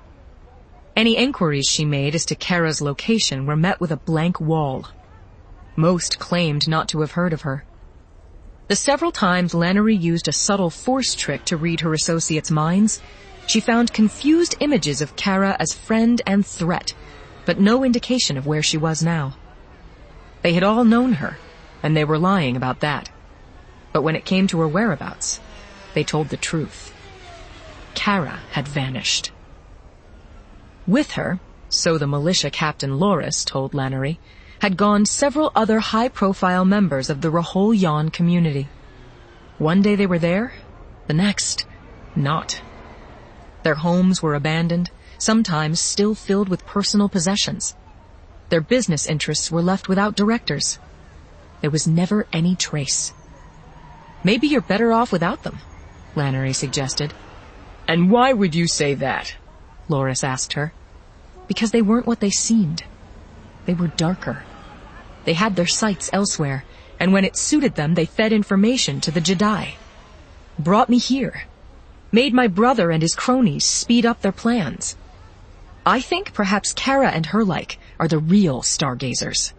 Any inquiries she made as to Kara's location were met with a blank wall. Most claimed not to have heard of her. The several times Lannery used a subtle force trick to read her associates' minds, she found confused images of Kara as friend and threat, but no indication of where she was now. They had all known her, and they were lying about that. But when it came to her whereabouts, they told the truth. Kara had vanished. With her, so the militia captain Loris told Lannery, had gone several other high-profile members of the Rahol Yan community. One day they were there, the next, not. Their homes were abandoned, sometimes still filled with personal possessions. Their business interests were left without directors. There was never any trace. Maybe you're better off without them, Lannery suggested. And why would you say that? Loris asked her. Because they weren't what they seemed. They were darker. They had their sights elsewhere, and when it suited them, they fed information to the Jedi. Brought me here. Made my brother and his cronies speed up their plans. I think perhaps Kara and her like are the real stargazers.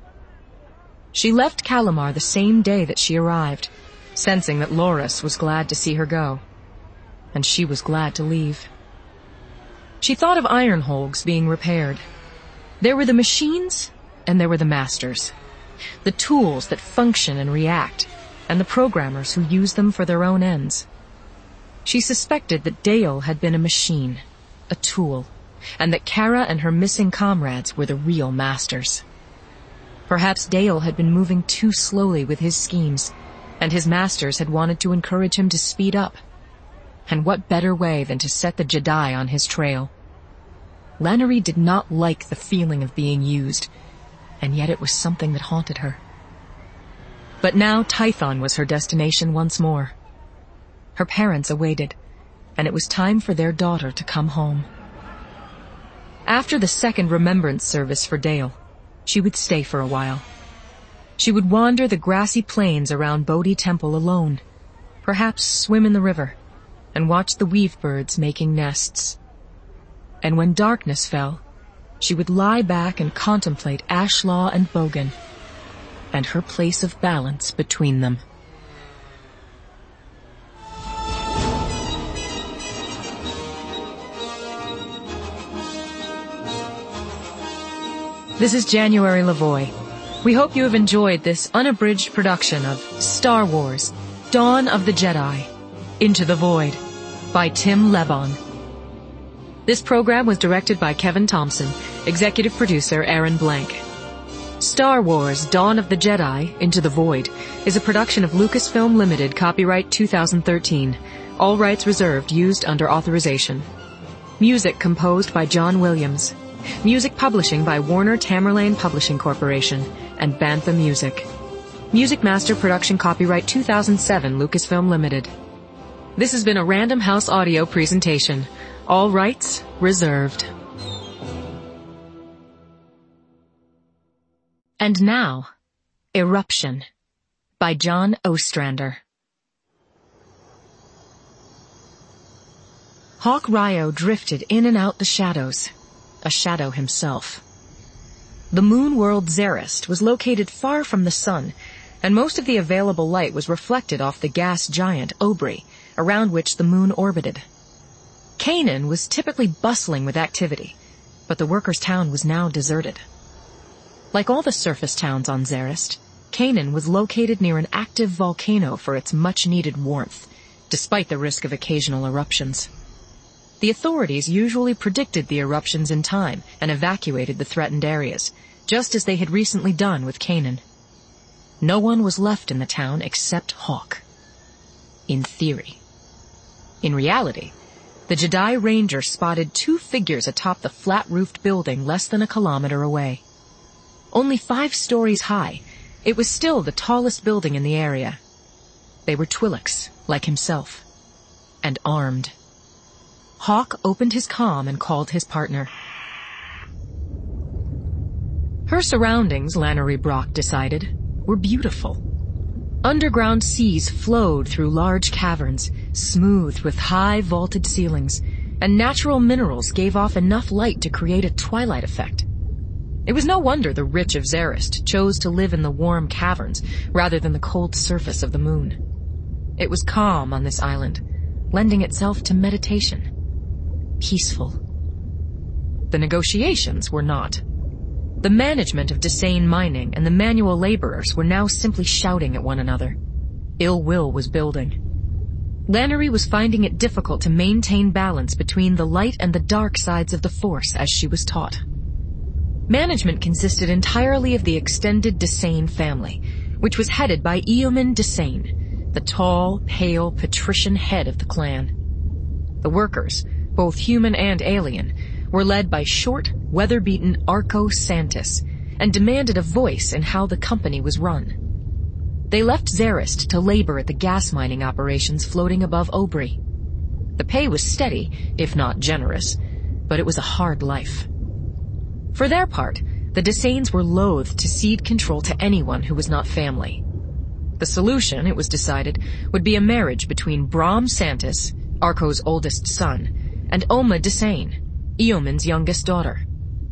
She left Calamar the same day that she arrived, sensing that Loris was glad to see her go. And she was glad to leave. She thought of Ironholgs being repaired. There were the machines, and there were the masters. The tools that function and react, and the programmers who use them for their own ends. She suspected that Dale had been a machine, a tool, and that Kara and her missing comrades were the real masters. Perhaps Dale had been moving too slowly with his schemes, and his masters had wanted to encourage him to speed up. And what better way than to set the Jedi on his trail? Lannery did not like the feeling of being used, and yet it was something that haunted her. But now Tython was her destination once more. Her parents awaited, and it was time for their daughter to come home. After the second remembrance service for Dale, she would stay for a while. She would wander the grassy plains around Bodhi Temple alone, perhaps swim in the river, and watch the weave birds making nests. And when darkness fell, she would lie back and contemplate Ashlaw and Bogan, and her place of balance between them. This is January Lavoie. We hope you have enjoyed this unabridged production of Star Wars, Dawn of the Jedi, Into the Void, by Tim Lebon. This program was directed by Kevin Thompson, executive producer Aaron Blank. Star Wars, Dawn of the Jedi, Into the Void is a production of Lucasfilm Limited, copyright 2013. All rights reserved, used under authorization. Music composed by John Williams. Music publishing by Warner Tamerlane Publishing Corporation and Bantha Music. Music Master Production Copyright 2007 Lucasfilm Limited. This has been a Random House audio presentation. All rights reserved. And now, Eruption by John Ostrander. Hawk Ryo drifted in and out the shadows, a shadow himself. The moon world Zarist was located far from the sun, and most of the available light was reflected off the gas giant Obri, around which the moon orbited. Canaan was typically bustling with activity, but the workers' town was now deserted. Like all the surface towns on Zarist, Canaan was located near an active volcano for its much-needed warmth, despite the risk of occasional eruptions. The authorities usually predicted the eruptions in time and evacuated the threatened areas, just as they had recently done with Canaan. No one was left in the town except Hawk. In theory. In reality, the Jedi Ranger spotted two figures atop the flat-roofed building less than a kilometer away. Only 5 stories high, it was still the tallest building in the area. They were Twi'leks, like himself, and armed. Hawk opened his comm and called his partner. Her surroundings, Lannery Brock decided, were beautiful. Underground seas flowed through large caverns, smoothed with high vaulted ceilings, and natural minerals gave off enough light to create a twilight effect. It was no wonder the rich of Zarist chose to live in the warm caverns rather than the cold surface of the moon. It was calm on this island, lending itself to meditation. Peaceful. The negotiations were not. The management of Desane Mining and the manual laborers were now simply shouting at one another. Ill will was building. Lannery was finding it difficult to maintain balance between the light and the dark sides of the Force as she was taught. Management consisted entirely of the extended Desane family, which was headed by Eomin Desane, the tall, pale, patrician head of the clan. The workers, both human and alien, were led by short, weather-beaten Arco Santis, and demanded a voice in how the company was run. They left Zarist to labor at the gas mining operations floating above Obri. The pay was steady, if not generous, but it was a hard life. For their part, the Desanes were loath to cede control to anyone who was not family. The solution, it was decided, would be a marriage between Brom Santis, Arco's oldest son, and Oma Desane, Eomin's youngest daughter.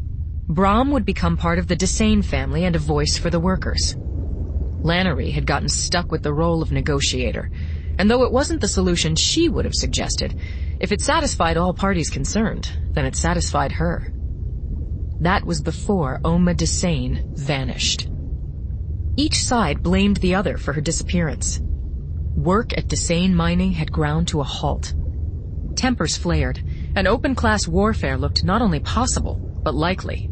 Brom would become part of the Desane family and a voice for the workers. Lannery had gotten stuck with the role of negotiator, and though it wasn't the solution she would have suggested, if it satisfied all parties concerned, then it satisfied her. That was before Oma Desane vanished. Each side blamed the other for her disappearance. Work at Desane Mining had ground to a halt. Tempers flared, and open-class warfare looked not only possible, but likely.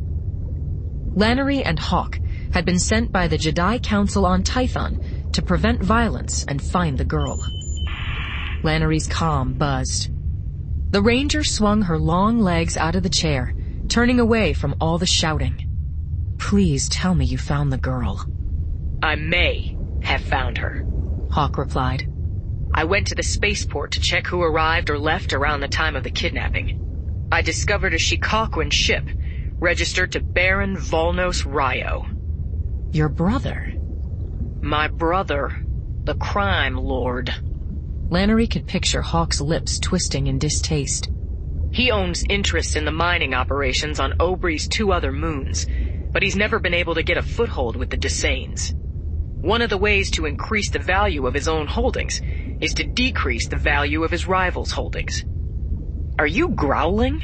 Lannery and Hawk had been sent by the Jedi Council on Tython to prevent violence and find the girl. Lannery's comm buzzed. The Ranger swung her long legs out of the chair, turning away from all the shouting. "Please tell me you found the girl." "I may have found her," Hawk replied. "I went to the spaceport to check who arrived or left around the time of the kidnapping. I discovered a Shikakwin ship, registered to Baron Volnos Ryo." "Your brother?" "My brother, the crime lord." Lannery could picture Hawk's lips twisting in distaste. "He owns interests in the mining operations on Obri's 2 other moons, but he's never been able to get a foothold with the Desanes. One of the ways to increase the value of his own holdings is to decrease the value of his rivals' holdings." "Are you growling?"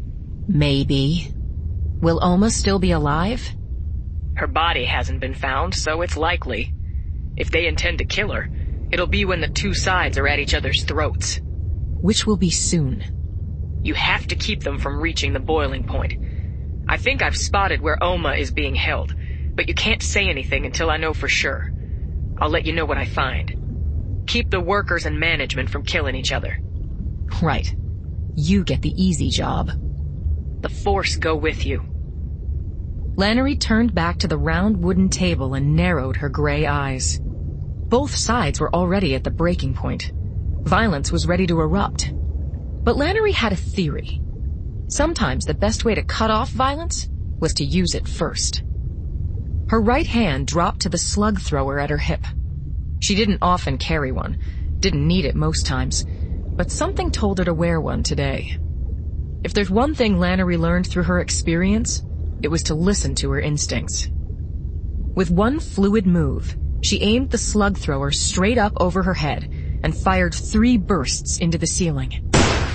"Maybe. Will Oma still be alive?" "Her body hasn't been found, so it's likely. If they intend to kill her, it'll be when the 2 sides are at each other's throats." "Which will be soon." "You have to keep them from reaching the boiling point. I think I've spotted where Oma is being held, but you can't say anything until I know for sure. I'll let you know what I find. keep the workers and management from killing each other. Right. You get the easy job. The Force go with you. Lannery turned back to the round wooden table and narrowed her gray eyes. Both sides were already at the breaking point. Violence was ready to erupt. But Lannery had a theory. Sometimes the best way to cut off violence was to use it first. Her right hand dropped to the slug thrower at her hip. She didn't often carry one, didn't need it most times, but something told her to wear one today. If there's one thing Lannery learned through her experience, it was to listen to her instincts. With one fluid move, she aimed the slug thrower straight up over her head and fired 3 bursts into the ceiling.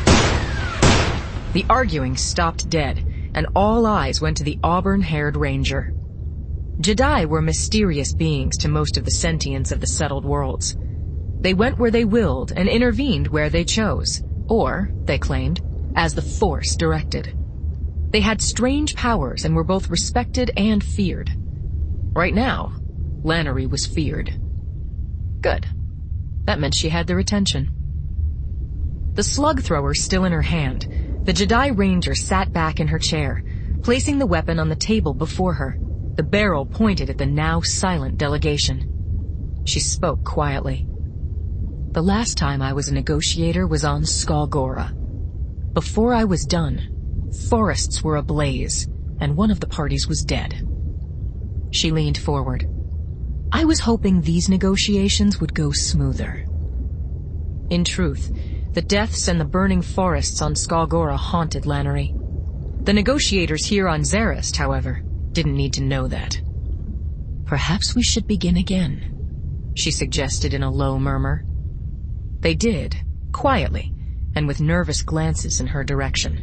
The arguing stopped dead, and all eyes went to the auburn-haired ranger. Jedi were mysterious beings to most of the sentients of the settled worlds. They went where they willed and intervened where they chose, or, they claimed, as the Force directed. They had strange powers and were both respected and feared. Right now, Lannery was feared. Good. That meant she had their attention. The slug thrower still in her hand, the Jedi Ranger sat back in her chair, placing the weapon on the table before her, the barrel pointed at the now silent delegation. She spoke quietly. The last time I was a negotiator was on Skalgora. Before I was done, forests were ablaze, and one of the parties was dead. She leaned forward. I was hoping these negotiations would go smoother. In truth, the deaths and the burning forests on Skalgora haunted Lannery. The negotiators here on Zarist, however, didn't need to know that. Perhaps we should begin again, she suggested in a low murmur. They did, quietly, and with nervous glances in her direction.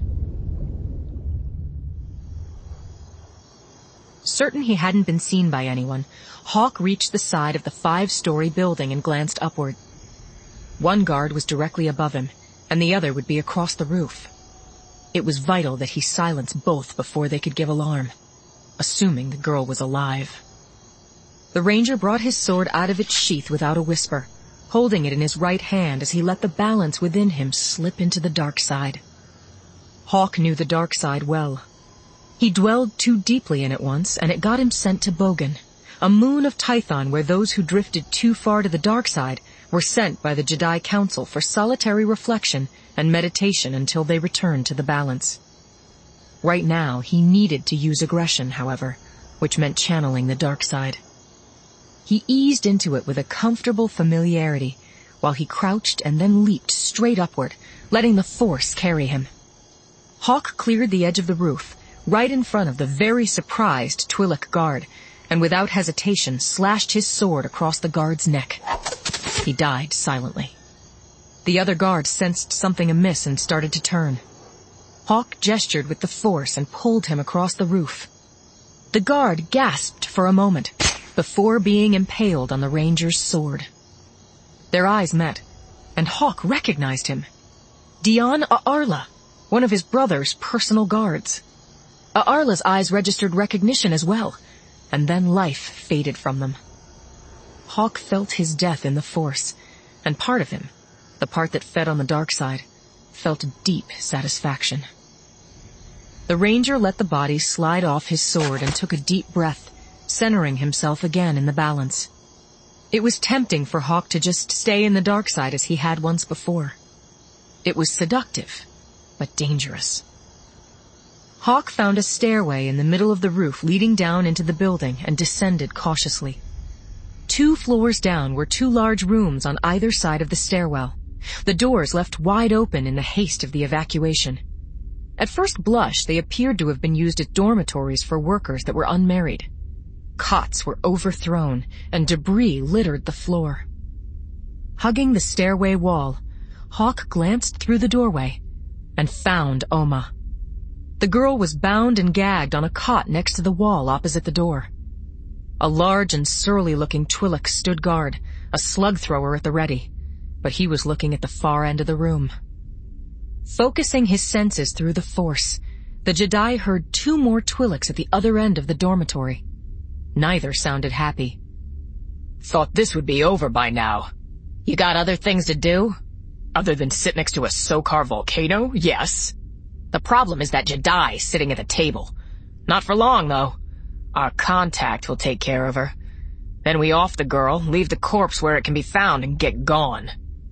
Certain he hadn't been seen by anyone, Hawk reached the side of the 5-story building and glanced upward. One guard was directly above him, and the other would be across the roof. It was vital that he silence both before they could give alarm, assuming the girl was alive. The ranger brought his sword out of its sheath without a whisper, holding it in his right hand as he let the balance within him slip into the dark side. Hawk knew the dark side well. He dwelled too deeply in it once, and it got him sent to Bogan, a moon of Tython where those who drifted too far to the dark side were sent by the Jedi Council for solitary reflection and meditation until they returned to the balance. Right now, he needed to use aggression, however, which meant channeling the dark side. He eased into it with a comfortable familiarity, while he crouched and then leaped straight upward, letting the Force carry him. Hawk cleared the edge of the roof, right in front of the very surprised Twi'lek guard, and without hesitation slashed his sword across the guard's neck. He died silently. The other guard sensed something amiss and started to turn. Hawk gestured with the Force and pulled him across the roof. The guard gasped for a moment before being impaled on the ranger's sword. Their eyes met, and Hawk recognized him. Dion A'arla, one of his brother's personal guards. A'arla's eyes registered recognition as well, and then life faded from them. Hawk felt his death in the Force, and part of him, the part that fed on the dark side, felt deep satisfaction. The ranger let the body slide off his sword and took a deep breath, centering himself again in the balance. It was tempting for Hawk to just stay in the dark side as he had once before. It was seductive, but dangerous. Hawk found a stairway in the middle of the roof leading down into the building and descended cautiously. 2 floors down were 2 large rooms on either side of the stairwell, the doors left wide open in the haste of the evacuation. At first blush, they appeared to have been used as dormitories for workers that were unmarried. Cots were overthrown, and debris littered the floor. Hugging the stairway wall, Hawk glanced through the doorway and found Oma. The girl was bound and gagged on a cot next to the wall opposite the door. A large and surly-looking Twi'lek stood guard, a slug thrower at the ready, but he was looking at the far end of the room. Focusing his senses through the Force, the Jedi heard 2 more Twi'leks at the other end of the dormitory. Neither sounded happy. Thought this would be over by now. You got other things to do? Other than sit next to a Sokar volcano, yes. The problem is that Jedi sitting at the table. Not for long, though. Our contact will take care of her. Then we off the girl, leave the corpse where it can be found, and get gone.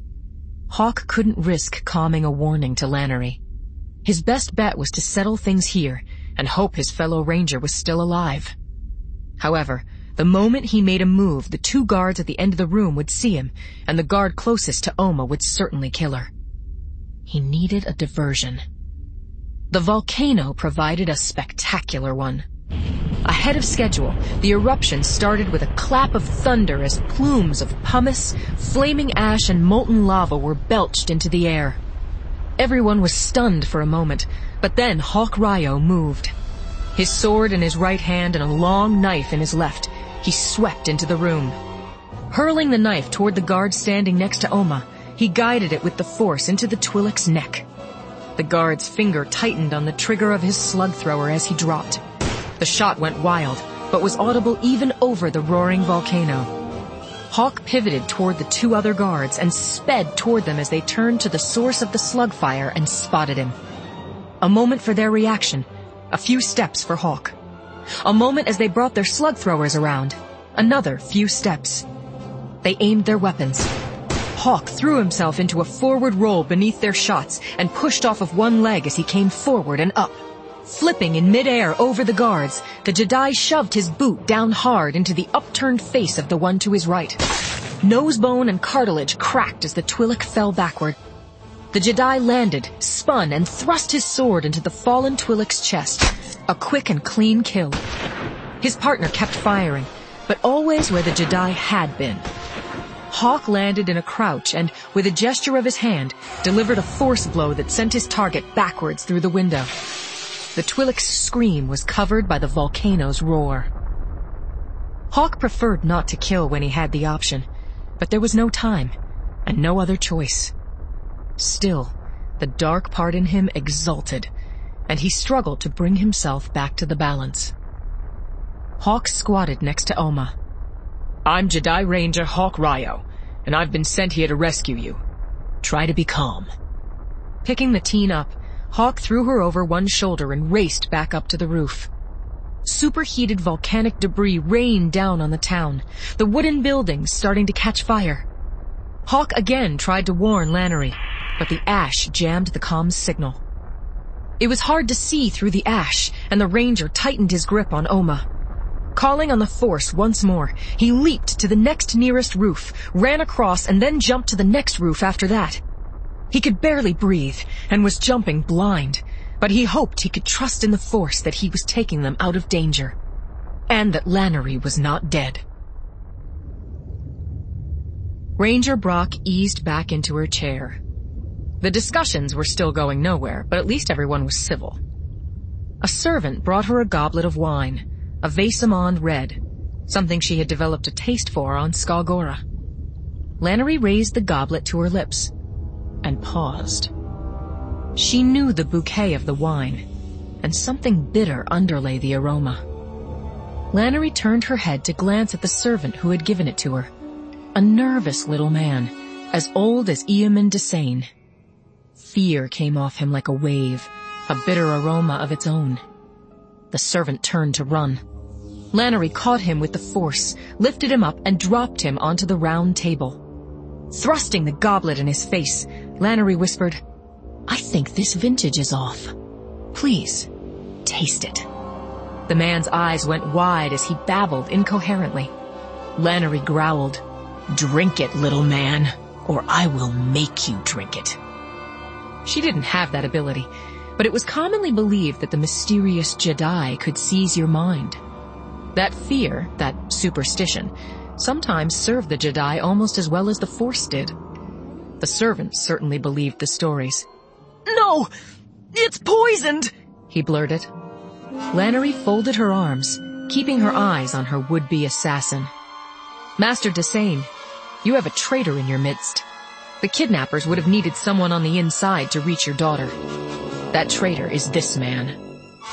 Hawk couldn't risk calming a warning to Lannery. His best bet was to settle things here and hope his fellow ranger was still alive. However, the moment he made a move, the 2 guards at the end of the room would see him, and the guard closest to Oma would certainly kill her. He needed a diversion. The volcano provided a spectacular one. Ahead of schedule, the eruption started with a clap of thunder as plumes of pumice, flaming ash, and molten lava were belched into the air. Everyone was stunned for a moment, but then Hawk Ryo moved. His sword in his right hand and a long knife in his left, he swept into the room. Hurling the knife toward the guard standing next to Oma, he guided it with the force into the Twi'lek's neck. The guard's finger tightened on the trigger of his slug thrower as he dropped. The shot went wild, but was audible even over the roaring volcano. Hawk pivoted toward the 2 other guards and sped toward them as they turned to the source of the slug fire and spotted him. A moment for their reaction, a few steps for Hawk. A moment as they brought their slug throwers around, another few steps. They aimed their weapons. Hawk threw himself into a forward roll beneath their shots and pushed off of one leg as he came forward and up. Flipping in midair over the guards, the Jedi shoved his boot down hard into the upturned face of the one to his right. Nosebone and cartilage cracked as the Twi'lek fell backward. The Jedi landed, spun, and thrust his sword into the fallen Twi'lek's chest. A quick and clean kill. His partner kept firing, but always where the Jedi had been. Hawk landed in a crouch and, with a gesture of his hand, delivered a force blow that sent his target backwards through the window. The Twi'lek's scream was covered by the volcano's roar. Hawk preferred not to kill when he had the option, but there was no time, and no other choice. Still, the dark part in him exulted, and he struggled to bring himself back to the balance. Hawk squatted next to Oma. I'm Jedi Ranger Hawk Ryo, and I've been sent here to rescue you. Try to be calm. Picking the teen up, Hawk threw her over one shoulder and raced back up to the roof. Superheated volcanic debris rained down on the town, the wooden buildings starting to catch fire. Hawk again tried to warn Lannery, but the ash jammed the comms signal. It was hard to see through the ash, and the ranger tightened his grip on Oma. Calling on the Force once more, he leaped to the next nearest roof, ran across, and then jumped to the next roof after that. He could barely breathe, and was jumping blind, but he hoped he could trust in the Force that he was taking them out of danger, and that Lannery was not dead. Ranger Brock eased back into her chair. The discussions were still going nowhere, but at least everyone was civil. A servant brought her a goblet of wine, a Vesamond red, something she had developed a taste for on Skalgora. Lannery raised the goblet to her lips and paused. She knew the bouquet of the wine, and something bitter underlay the aroma. Lannery turned her head to glance at the servant who had given it to her, a nervous little man, as old as Eamon Desane. Fear came off him like a wave, a bitter aroma of its own. The servant turned to run. Lannery caught him with the Force, lifted him up, and dropped him onto the round table. Thrusting the goblet in his face, Lannery whispered, "I think this vintage is off. Please, taste it." The man's eyes went wide as he babbled incoherently. Lannery growled, "Drink it, little man, or I will make you drink it." She didn't have that ability, but it was commonly believed that the mysterious Jedi could seize your mind. That fear, that superstition, sometimes served the Jedi almost as well as the Force did. The servant certainly believed the stories. "No! It's poisoned!" he blurted. Lannery folded her arms, keeping her eyes on her would-be assassin. "Master Desane, you have a traitor in your midst. The kidnappers would have needed someone on the inside to reach your daughter. That traitor is this man."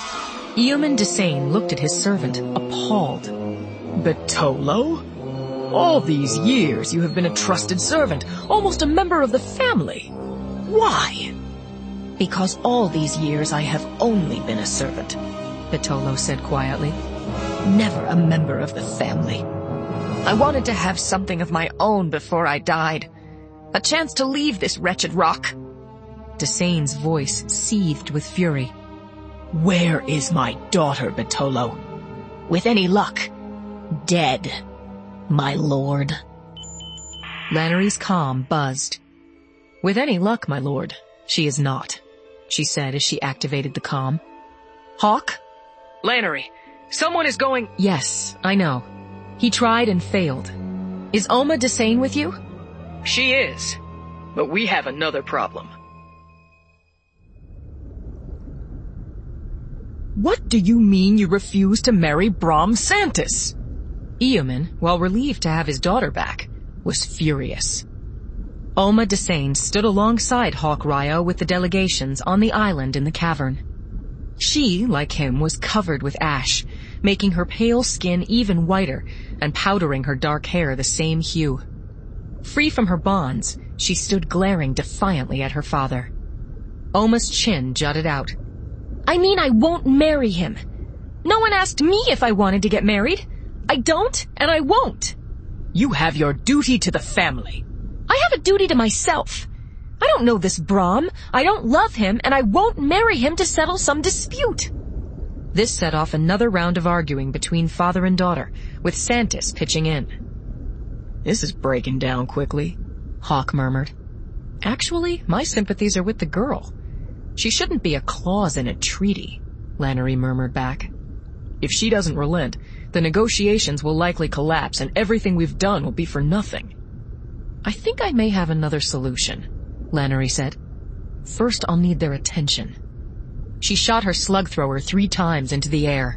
Eamon Desane looked at his servant, appalled. "Betolo?" All these years you have been a trusted servant, almost a member of the family. Why? Because all these years I have only been a servant, Vitolo said quietly. Never a member of the family. I wanted to have something of my own before I died. A chance to leave this wretched rock. Desane's voice seethed with fury. Where is my daughter, Vitolo? With any luck, dead, my lord. Lannery's calm buzzed. With any luck, my lord, she is not, she said as she activated the comm. Hawk? Lannery, someone is going— Yes, I know. He tried and failed. Is Oma Desane with you? She is, but we have another problem. What do you mean you refuse to marry Brom Santis? Eoman, while relieved to have his daughter back, was furious. Oma Desane stood alongside Hawk Ryo with the delegations on the island in the cavern. She, like him, was covered with ash, making her pale skin even whiter and powdering her dark hair the same hue. Free from her bonds, she stood glaring defiantly at her father. Oma's chin jutted out. I mean, I won't marry him. No one asked me if I wanted to get married. I don't, and I won't. You have your duty to the family. I have a duty to myself. I don't know this Brom. I don't love him, and I won't marry him to settle some dispute. This set off another round of arguing between father and daughter, with Santis pitching in. This is breaking down quickly, Hawk murmured. Actually, my sympathies are with the girl. She shouldn't be a clause in a treaty, Lannery murmured back. If she doesn't relent, the negotiations will likely collapse and everything we've done will be for nothing. I think I may have another solution, Lannery said. First, I'll need their attention. She shot her slug thrower 3 times into the air.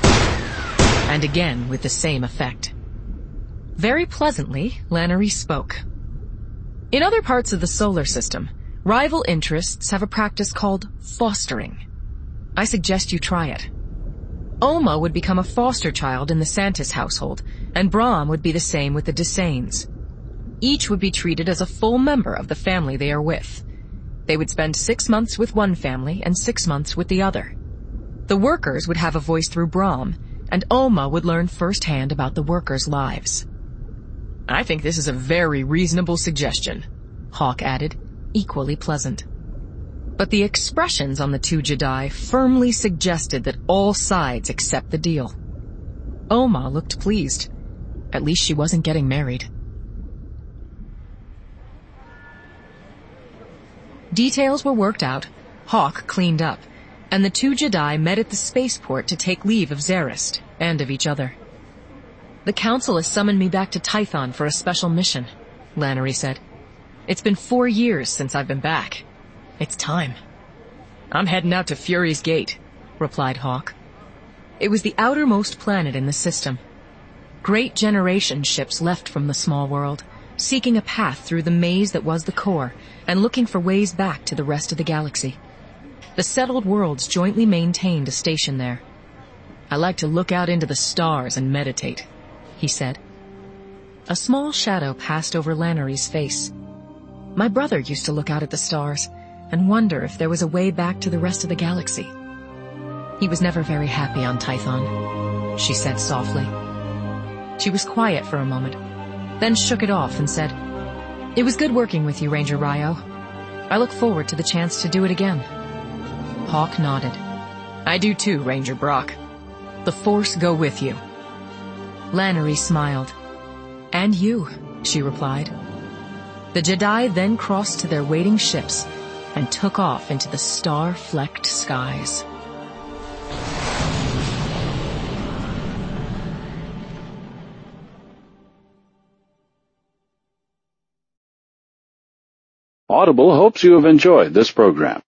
And again with the same effect. Very pleasantly, Lannery spoke. In other parts of the solar system, rival interests have a practice called fostering. I suggest you try it. Oma would become a foster child in the Santis household, and Brom would be the same with the Desanes. Each would be treated as a full member of the family they are with. They would spend 6 months with one family and 6 months with the other. The workers would have a voice through Brom, and Oma would learn firsthand about the workers' lives. I think this is a very reasonable suggestion, Hawk added, equally pleasant. But the expressions on the 2 Jedi firmly suggested that all sides accept the deal. Oma looked pleased. At least she wasn't getting married. Details were worked out, Hawk cleaned up, and the 2 Jedi met at the spaceport to take leave of Zarist and of each other. The Council has summoned me back to Tython for a special mission, Lannery said. It's been 4 years since I've been back. It's time. I'm heading out to Fury's Gate, replied Hawk. It was the outermost planet in the system. Great generation ships left from the small world, seeking a path through the maze that was the core and looking for ways back to the rest of the galaxy. The settled worlds jointly maintained a station there. I like to look out into the stars and meditate, he said. A small shadow passed over Lannery's face. My brother used to look out at the stars and wonder if there was a way back to the rest of the galaxy. He was never very happy on Tython, she said softly. She was quiet for a moment, then shook it off and said, It was good working with you, Ranger Ryo. I look forward to the chance to do it again. Hawk nodded. I do too, Ranger Brock. The Force go with you. Lannery smiled. And you, she replied. The Jedi then crossed to their waiting ships and took off into the star-flecked skies. Audible hopes you have enjoyed this program.